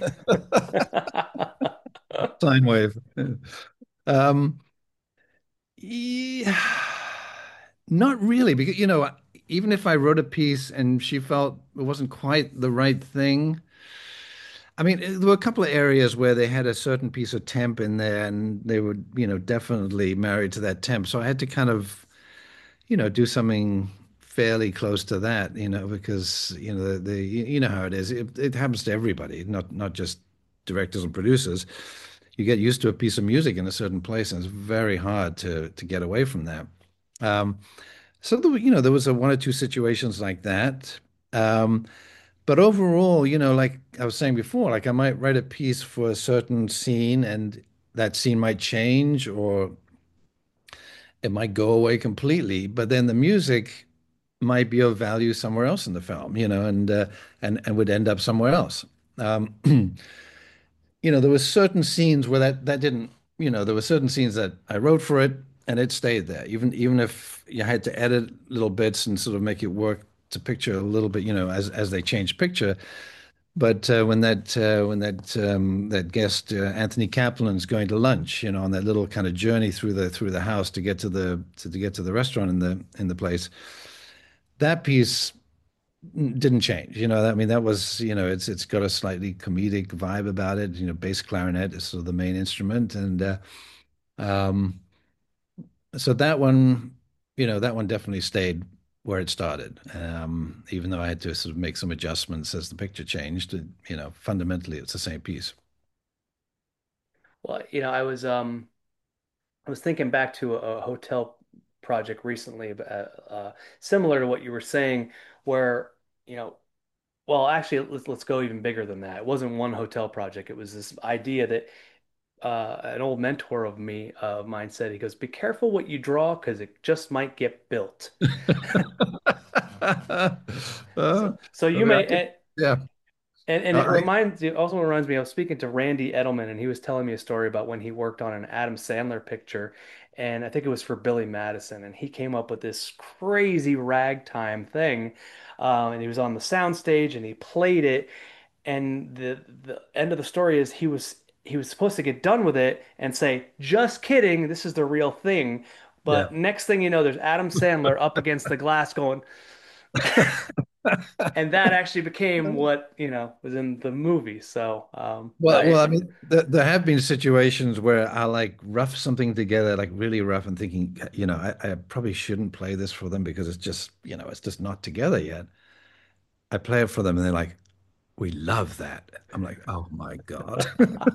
Sine wave. Um, yeah, not really, because even if I wrote a piece and she felt it wasn't quite the right thing, I mean, there were a couple of areas where they had a certain piece of temp in there, and they were, definitely married to that temp. So I had to kind of, do something fairly close to that, because you know how it is. It happens to everybody, not just directors and producers. You get used to a piece of music in a certain place, and it's very hard to get away from that. Um, so there was one or two situations like that. Um, but overall, like I was saying before, like I might write a piece for a certain scene, and that scene might change, or it might go away completely. But then the music might be of value somewhere else in the film, and would end up somewhere else. Um, there were certain scenes where that didn't, there were certain scenes that I wrote for it and it stayed there, even if you had to edit little bits and sort of make it work to picture a little bit, as they change picture. But when that guest Anthony Kaplan's going to lunch, on that little kind of journey through the house to get to the restaurant in the place, that piece didn't change. I mean, that was, it's got a slightly comedic vibe about it. Bass clarinet is sort of the main instrument, and um, so that one definitely stayed where it started. Even though I had to sort of make some adjustments as the picture changed, fundamentally it's the same piece. Well, I was thinking back to a hotel project recently, similar to what you were saying, where, you know, well, actually, let's go even bigger than that. It wasn't one hotel project. It was this idea that an old mentor of mine said, he goes, "Be careful what you draw because it just might get built." Uh, So you I may, could, yeah. and it I reminds me, I was speaking to Randy Edelman, and he was telling me a story about when he worked on an Adam Sandler picture, and I think it was for Billy Madison, and he came up with this crazy ragtime thing, and he was on the soundstage and he played it, and the end of the story is he was supposed to get done with it and say, "Just kidding, this is the real thing." yeah. But next thing you know, there's Adam Sandler up against the glass going, and that actually became what, was in the movie. So, no, Well, I mean, there have been situations where I like rough something together, like really rough, and thinking, I probably shouldn't play this for them because it's just not together yet. I play it for them, and they're like, "We love that." I'm like, "Oh my God."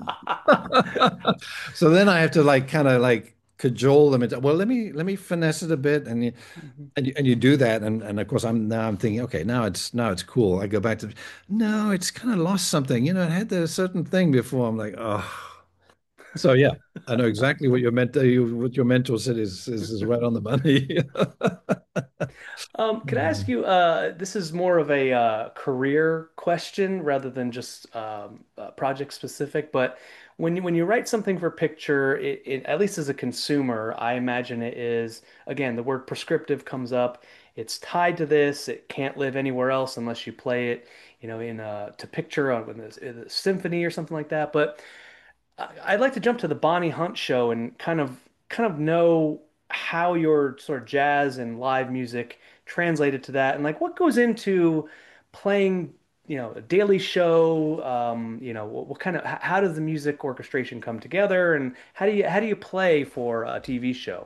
So then I have to like kind of like cajole them into, well, let me finesse it a bit, and you do that, and of course I'm thinking, okay, now it's cool. I go back to, no, it's kind of lost something. It had the certain thing before. I'm like, oh. So yeah, I know exactly what your mentor said is right on the money. Could I ask you, this is more of a career question rather than just project specific, but when you write something for picture, at least as a consumer, I imagine it is, again, the word prescriptive comes up. It's tied to this. It can't live anywhere else unless you play it, in to picture on in a symphony or something like that. But I'd like to jump to the Bonnie Hunt show and kind of know how your sort of jazz and live music translated to that, and like what goes into playing, a daily show. What kind of how does the music orchestration come together, and how do you play for a TV show?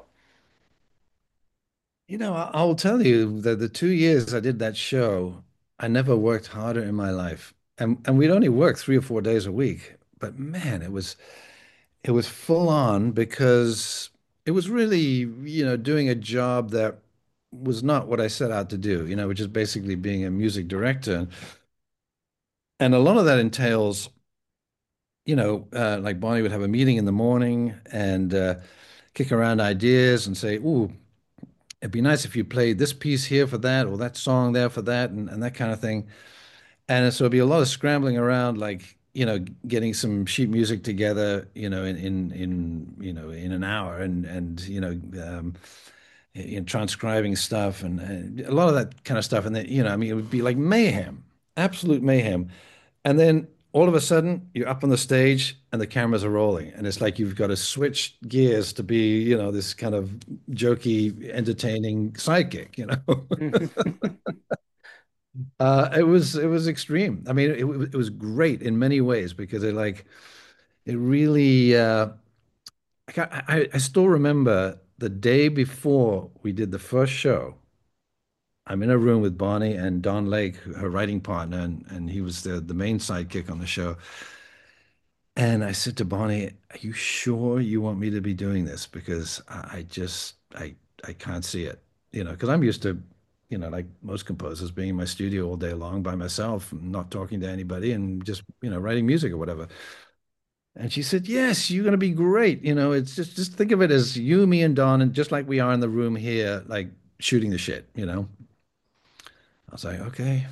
I'll tell you that the 2 years I did that show, I never worked harder in my life. And we'd only work 3 or 4 days a week. But man, it was full on because it was really, doing a job that was not what I set out to do, which is basically being a music director. And a lot of that entails, like Bonnie would have a meeting in the morning and kick around ideas and say, "Ooh, it'd be nice if you played this piece here for that, or that song there for that," and that kind of thing. And so it'd be a lot of scrambling around, like, getting some sheet music together, in an hour, and transcribing stuff, and a lot of that kind of stuff. And then, I mean, it would be like mayhem, absolute mayhem. And then all of a sudden, you're up on the stage and the cameras are rolling. And it's like you've got to switch gears to be, this kind of jokey, entertaining sidekick, it was extreme. I mean, it was great in many ways because it really I still remember the day before we did the first show. I'm in a room with Bonnie and Don Lake, her writing partner, and he was the main sidekick on the show. And I said to Bonnie, "Are you sure you want me to be doing this? Because I can't see it, because I'm used to, like most composers, being in my studio all day long by myself, not talking to anybody, and just, writing music or whatever." And she said, "Yes, you're going to be great. It's just think of it as you, me, and Don, and just like we are in the room here, like shooting the shit." I was like, "Okay."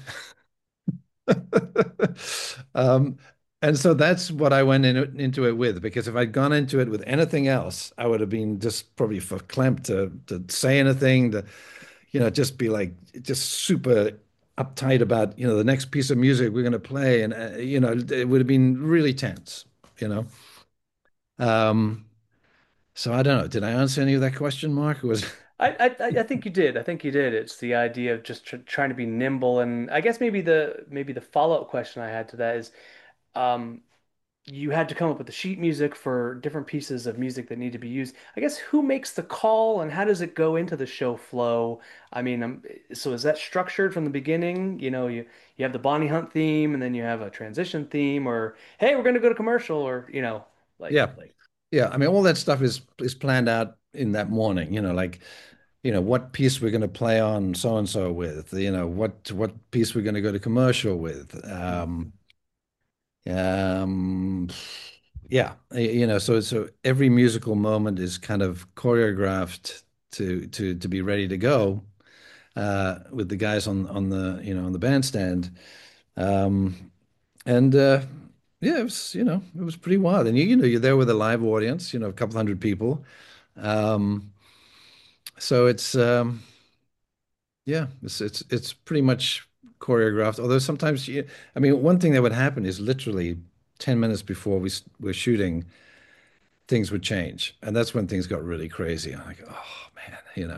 Um, and so that's what I went into it with, because if I'd gone into it with anything else, I would have been just probably verklempt to say anything, to, just be like, just super uptight about, the next piece of music we're going to play. And, it would have been really tense, you know? Um, so I don't know. Did I answer any of that question, Mark? Or was, I think you did. I think you did. It's the idea of just trying to be nimble, and I guess maybe the follow-up question I had to that is, um, you had to come up with the sheet music for different pieces of music that need to be used. I guess who makes the call and how does it go into the show flow? I mean, so is that structured from the beginning? You have the Bonnie Hunt theme and then you have a transition theme, or hey, we're going to go to commercial, or yeah. like Yeah. I mean, all that stuff is planned out in that morning, like, what piece we're going to play on so and so with, what piece we're going to go to commercial with. Um, yeah, so every musical moment is kind of choreographed to be ready to go with the guys on the bandstand. Um, and yeah, it was pretty wild. And you're there with a live audience, a couple hundred people. Um, so yeah, it's pretty much choreographed. Although sometimes I mean, one thing that would happen is literally 10 minutes before we're shooting, things would change, and that's when things got really crazy. I'm like, oh man,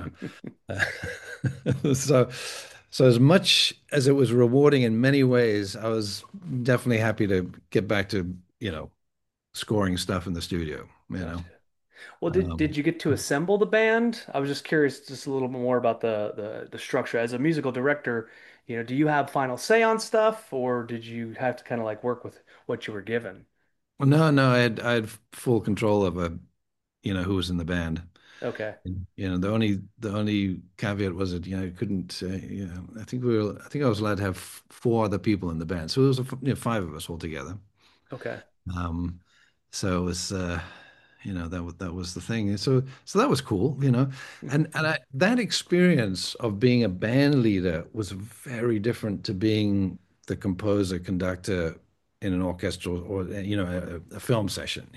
So, so as much as it was rewarding in many ways, I was definitely happy to get back to, scoring stuff in the studio, gotcha. Well, did Um, you get to assemble the band? I was just curious, just a little bit more about the structure. As a musical director, do you have final say on stuff, or did you have to kind of like work with what you were given? no, no, I had full control over, who was in the band. Okay, The only caveat was that, couldn't, I think I was allowed to have four other people in the band. So it was, five of us altogether. okay. Um, so it was, That was the thing. And so that was cool, that experience of being a band leader was very different to being the composer conductor in an orchestral or a film session,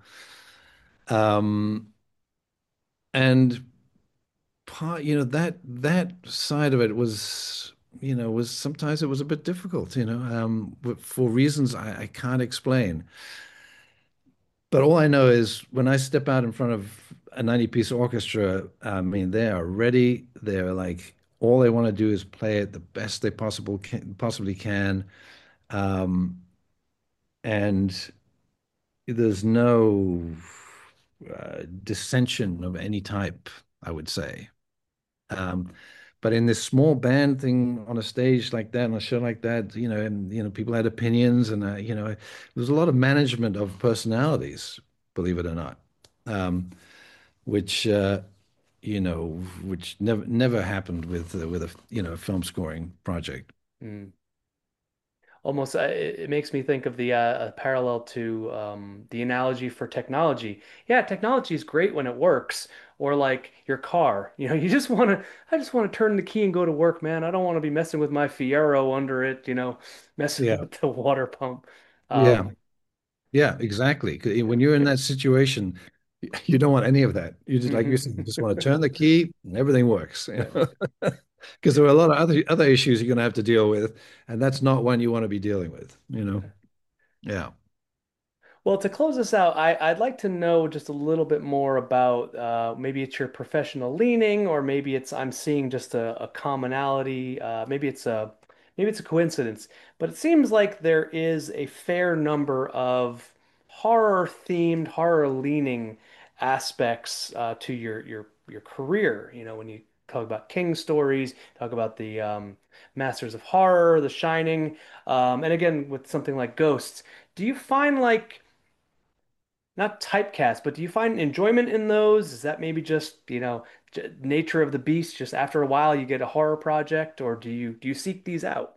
um, and part that side of it was sometimes it was a bit difficult, but for reasons I can't explain. But all I know is when I step out in front of a 90-piece orchestra, I mean, they are ready. They're like, all they want to do is play it the best they possibly can. Um, and there's no dissension of any type, I would say. Um, but in this small band thing on a stage like that, on a show like that, people had opinions, and there was a lot of management of personalities, believe it or not, um, which which never happened with a film scoring project. Mm. Almost, it makes me think of the parallel to the analogy for technology. Yeah, technology is great when it works, or like your car. I just want to turn the key and go to work, man. I don't want to be messing with my Fiero under it, messing Yeah, with the water pump. yeah, Um, yeah, exactly. 'Cause when you're in that situation, you don't want any of that. You just, like you said, you just want to turn the key and everything works. yeah. Because there are a lot of other issues you're going to have to deal with, and that's not one you want to be dealing with. Yeah. Well, to close this out, I'd like to know just a little bit more about maybe it's your professional leaning, or maybe it's I'm seeing just a commonality. Maybe it's a coincidence, but it seems like there is a fair number of horror themed, horror leaning aspects to your career. When you talk about King stories, talk about the Masters of Horror, The Shining, and again with something like Ghosts. Do you find like not typecast, but do you find enjoyment in those? Is that maybe just, nature of the beast? Just after a while, you get a horror project, or do you seek these out?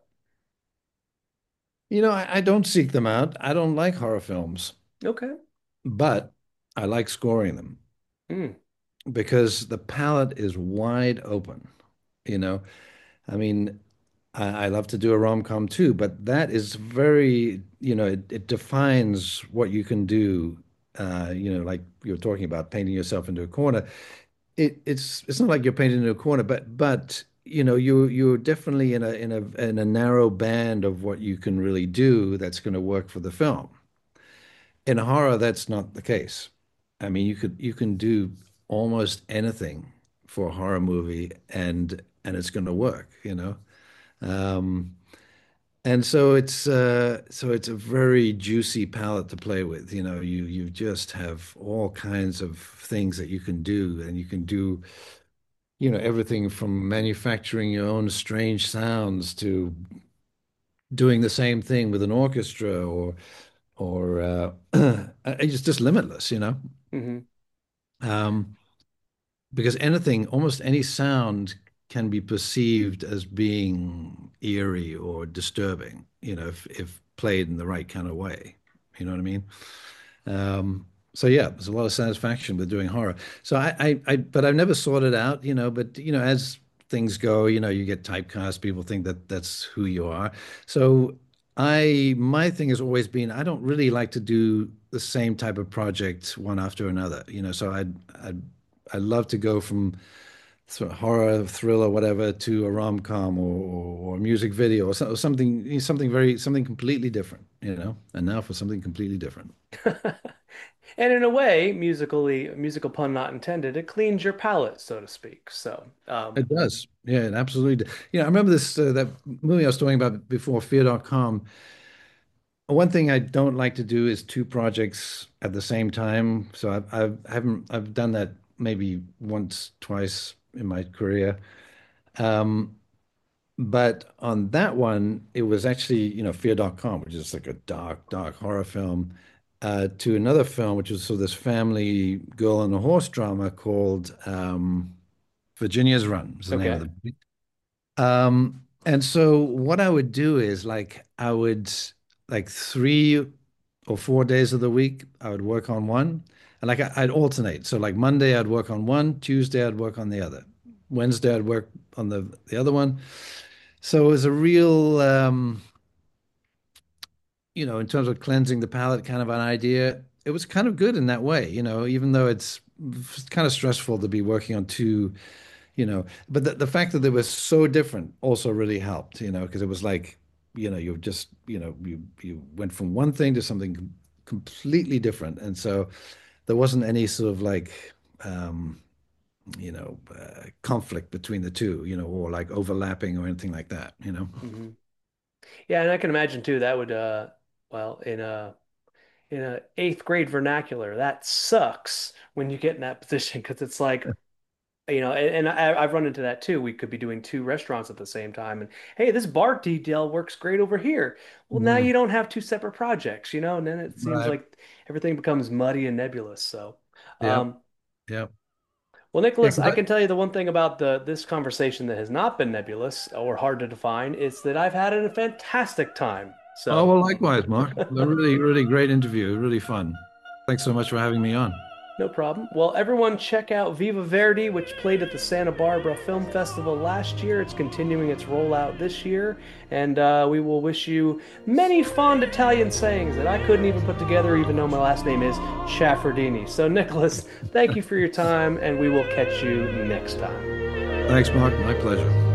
I don't seek them out. I don't like horror films, Okay. but I like scoring them Mm, because the palette is wide open. You know, I mean, I love to do a rom-com too, but that is very, it defines what you can do. Like you're talking about painting yourself into a corner. It's not like you're painted into a corner, but you're definitely in a narrow band of what you can really do that's going to work for the film. In horror, that's not the case. I mean, you can do almost anything for a horror movie, and it's going to work. Um, and so it's a very juicy palette to play with. You just have all kinds of things that you can do, and you can do everything from manufacturing your own strange sounds to doing the same thing with an orchestra or it's just limitless. hmm Um, because almost any sound can be perceived as being eerie or disturbing, if played in the right kind of way. You know what I mean? So yeah, there's a lot of satisfaction with doing horror. So but I've never sought it out, but as things go, you get typecast. People think that that's who you are. So my thing has always been, I don't really like to do the same type of project one after another, so I'd love to go from sort of horror, thriller, whatever, to a rom-com or a music video or something completely different, and now for something completely different. And in a way, musical pun not intended, it cleans your palate, so to speak. So, It does. Yeah, it absolutely does. I remember that movie I was talking about before, Fear.com. One thing I don't like to do is two projects at the same time. So I've done that maybe once, twice in my career. Um, but on that one, it was actually, Fear.com, which is like a dark, dark horror film, to another film, which was so this family girl and a horse drama called Virginia's Run, is the name of okay. the and so what I would do is like I would like 3 or 4 days of the week I would work on one, And like I'd alternate. So like Monday I'd work on one, Tuesday I'd work on the other, Wednesday I'd work on the other one. So it was a real in terms of cleansing the palate kind of an idea. It was kind of good in that way, even though it's kind of stressful to be working on two, but the fact that they were so different also really helped, because it was like, you just, you went from one thing to something completely different. And so there wasn't any sort of like, conflict between the two, or like overlapping or anything like that. Hmm. Yeah, and I can imagine too that would well in a eighth grade vernacular, that sucks when you get in that position because it's like, and I've run into that too. We could be doing two restaurants at the same time, and hey, this bar detail works great over here. Well, now Mm, you don't have two separate projects, and then it seems right. like everything becomes muddy and nebulous. So, Yeah. um, Yeah. well, Yeah. Nicholas, I can tell you the one thing about the this conversation that has not been nebulous or hard to define is that I've had a fantastic time. Oh, So. well, likewise, Mark. A really, really great interview. Really fun. Thanks so much for having me on. No problem. Well, everyone check out Viva Verdi, which played at the Santa Barbara Film Festival last year. It's continuing its rollout this year. And we will wish you many fond Italian sayings that I couldn't even put together, even though my last name is Chaffardini. So, Nicholas, thank you for your time, and we will catch you next time. Thanks, Mark. My pleasure.